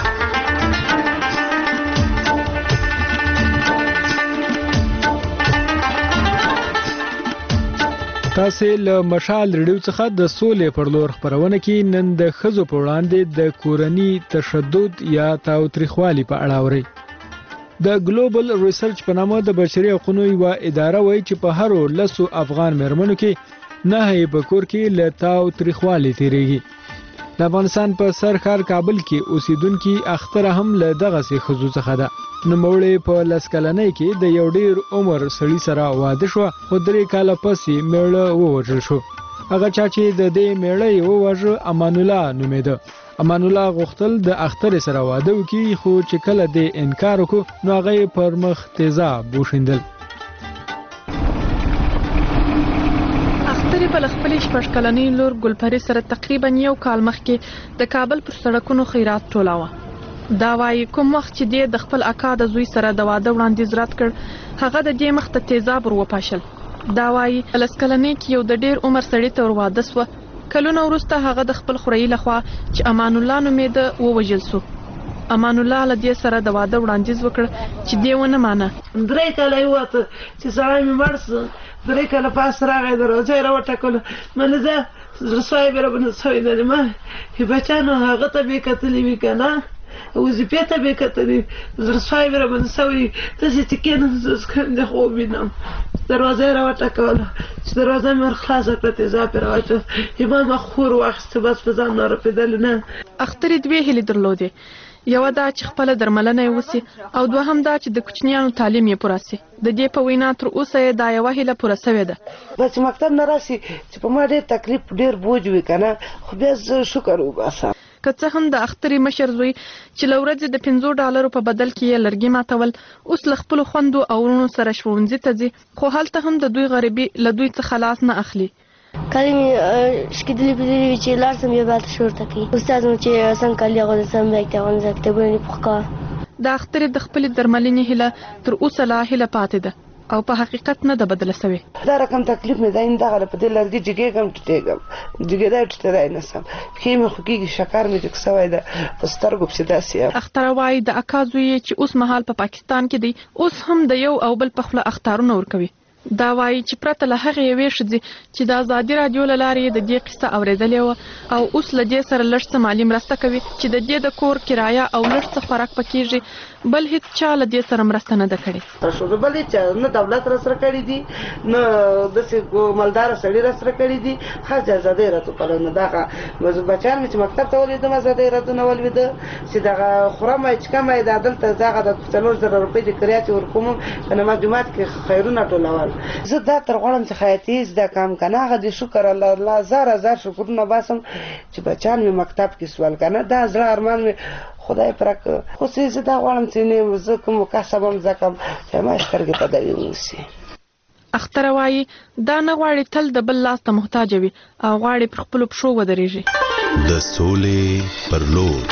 تاسو له مشال ریډیو څخه د سولې پر لور خبرونه کې نن د ښځو په وړاندې د کورني تشدد یا تاوتریخوالي په اړه اوري. د ګلوبل ریسرچ په نامه د بشري حقوقو یو اداره وایي چې په هرو لسو افغان مېرمنو کې نه هي په کور کې له تاوتریخوالي تیریږي. د افغانستان په سرکار کابل کې اوسیدونکو اختر هم له دغه سي خصوص څخه ده. نو مولې په لسکلنۍ کې د یو ډیر عمر سړي سره واده شو خو درې کاله پسې میړه ووژل شو. هغه چا چې د دې میړه یې ووژه امان الله نومېده. امان الله غوښتل د اختر سره واده وکړي خو چې کله دې انکار وکړ نو هغه پر مخ تیزاب وشیندل. اختر په خپل شپږ کلنۍ لور ګلپری سره تقریبا یو کال مخکې د کابل پر سړکونو خیرات ټولاوه. دا وايي کوم وخت چې د خپل اکا د زوی سره د واده وړاندیز رات کړ هغه د دې مخ ته تیزاب ور وپاشل. دا وايي لسکلنۍ کې یو د ډیر عمر سړی ته ور واده سو. کلونه وروسته هغه د خپل خوري لخوا چې امان الله نومېده ووژل سو. امان الله له دې سره د واده وړاندیز وکړ چې دی ونه مانه. درې کاله یې وته چې سړی مې مړ سو درې کاله پاس راغی دروازه یې راوټکله منه زه رسوای به رابنه سوی نه ما هی بچانو هغه ته به کتلې وی کنه وظیفه ته به کتلې رسوای به رابنه سوی ته چې کېنه زه څنګه خو وینم دروازه یې راوټکله چې دروازه مې خلاصه کړه تیزاب یې راوچو ما مخور واخیسته بس په ځان نه رپېدل نه. اختر دوې هیلې درلودې. یو دا چې خپل درملنه وسی او دوهم دا چې د کوچنیانو تعلیم یې پوره سي. د دې په وینا تر اوسه یې دا یو هیله پوره شوې ده. بس مکتب نه راسي چې په ما ډېر تکلیف ډېر بوج وي کنه خو بیا زه شکر وباسم. که څه هم د اختر مشر زوی چې لورځ د پنځو ډالرو په بدل کې یې لرګي ماتول اوس ل خپل خوندو او ورونو سره شوونځي ته ځي خو هلته هم د دوی غریبي له دوی څخه خلاص نه اخلي. کله مې شکیدلی پدې چې لار سم یو بل شورته کی استاد مو چې څنګه کلی غو سم وکړ اون زکته بونی پخکا د اختر د خپل درملنې هله تر اوسه لا هله پاتې ده او په حقیقت نه ده بدله شوی. دا رقم تکلیف مې داین دغه په دې لرګي جګېږم ټټېږم جګېدای ټټېدای نه سم خې مې خوږي شکر مې جک سوی ده په سترګو په داسې. اختر وای د اکا زوی چې اوس مهال په پاکستان کې دی اوس هم د یو او بل په خپل اختارونه ور کوي. دا وایي چې پرته له هغې یوې ښځې چې د ازادي راډیو له لارې د دې قصه اورېدلې وه او اوس له دې سره لږ څه مالي مرسته کوي چې د دې د کور کرایه او لږ څه خوراک پکېږي، بل هیڅ چا له دې سره مرسته نه ده کړې. تاسو بل چې نه دولت را سره کړی دي نه داسې مالدار سړي را سره کړی دي، خاص ازادي راته پر نه دغه مزه بچان چې مکتب ته ولیدم ازادي راته نه ولید چې دغه خرمه چې کومه د عدالت دغه د څلور زره روپۍ د کریات ورکوم کنه ما جماعت کې خیرونه ټولول. زه دا تر غواړم چې خیاطیز دا کام کنه هغه د شکر الله الله زار زار شکرونه باسم چې بچان مې مکتب کې سوال کنه دا زړه ارمان مې خدای پرک خو زه دا غواړم چې نه زه کوم کسبم زکم چې ما سترګې په دې وسی. اختر وایي دا نه غواړي تل د بل لاس ته محتاج وي او غواړي پر خپل پښو ودرېږي. د سولې پر لور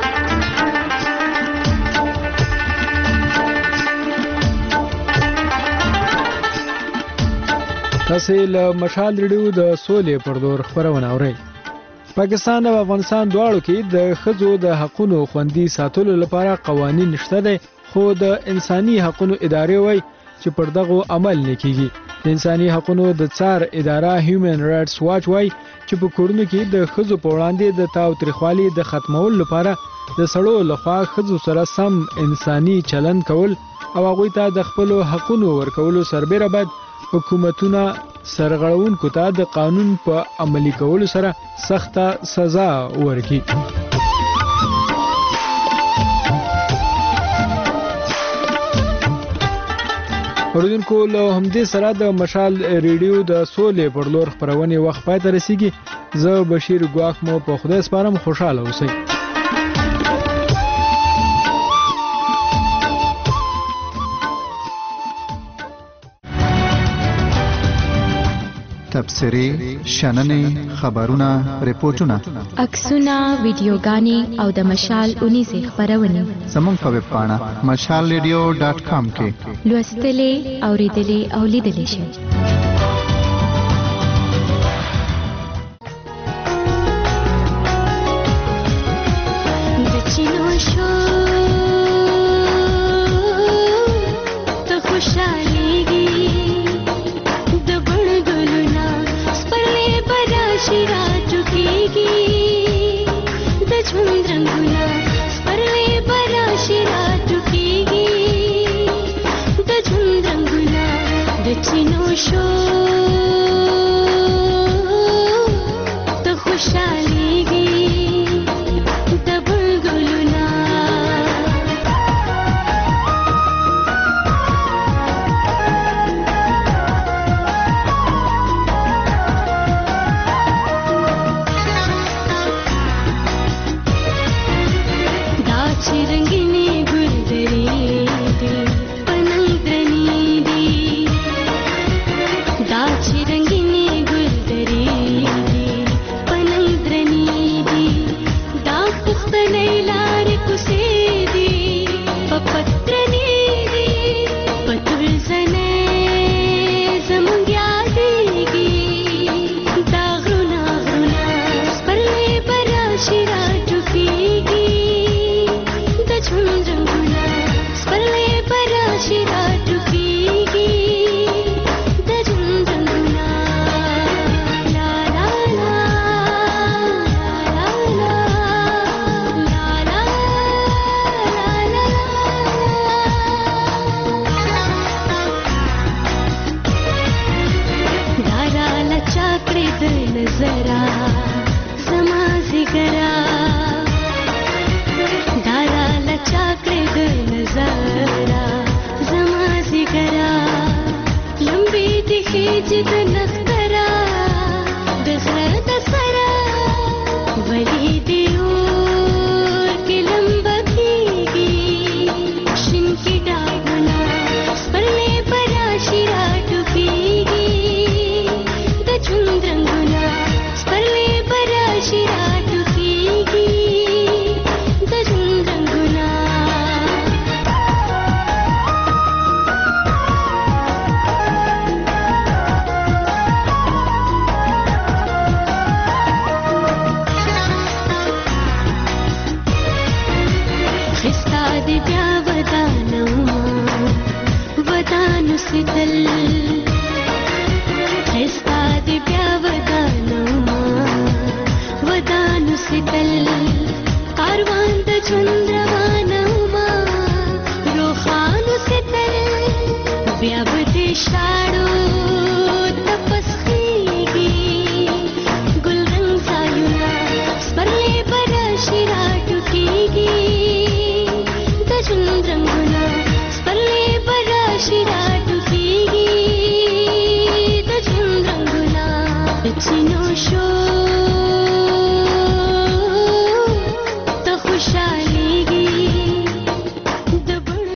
تاسو له مشال ریډیو د سولې پر لور خبرونه اورئ. پاکستان او افغانستان دواړو کې د ښځو د حقوقو خوندي ساتلو لپاره قوانین شته دي، خو د انساني حقوقو ادارې وایي چې پر دغه عمل نه کیږي. د انساني حقوقو د څار اداره هیومن رائټس واچ وایي چې په کورونو کې د ښځو په وړاندې د تاوتریخوالي د ختمولو لپاره د سړو لخوا ښځو سره سم انساني چلند کول او هغوی ته د خپلو حقوقو ورکولو سربېره باید حکومتونه سرغړونکو ته د قانون په عملي کولو سره سخته سزا ورکړي. اوریدونکو له همدې سره د مشال ریډیو د سولې پر لور خبرونه وخت پای ته رسیږي. زه بشیر ګواخ مو په خدای سپارم، خوشاله اوسئ. تبصرې، شننې، خبرونه، ریپورتونه، عکسونه، ویډیوګانې او د مشال اونیزې خبرونه زموږ په ویب پاڼه مشال ریډیو ډاټ کام کې لوستلې، اوریدلې او لیدلې شئ. जिद न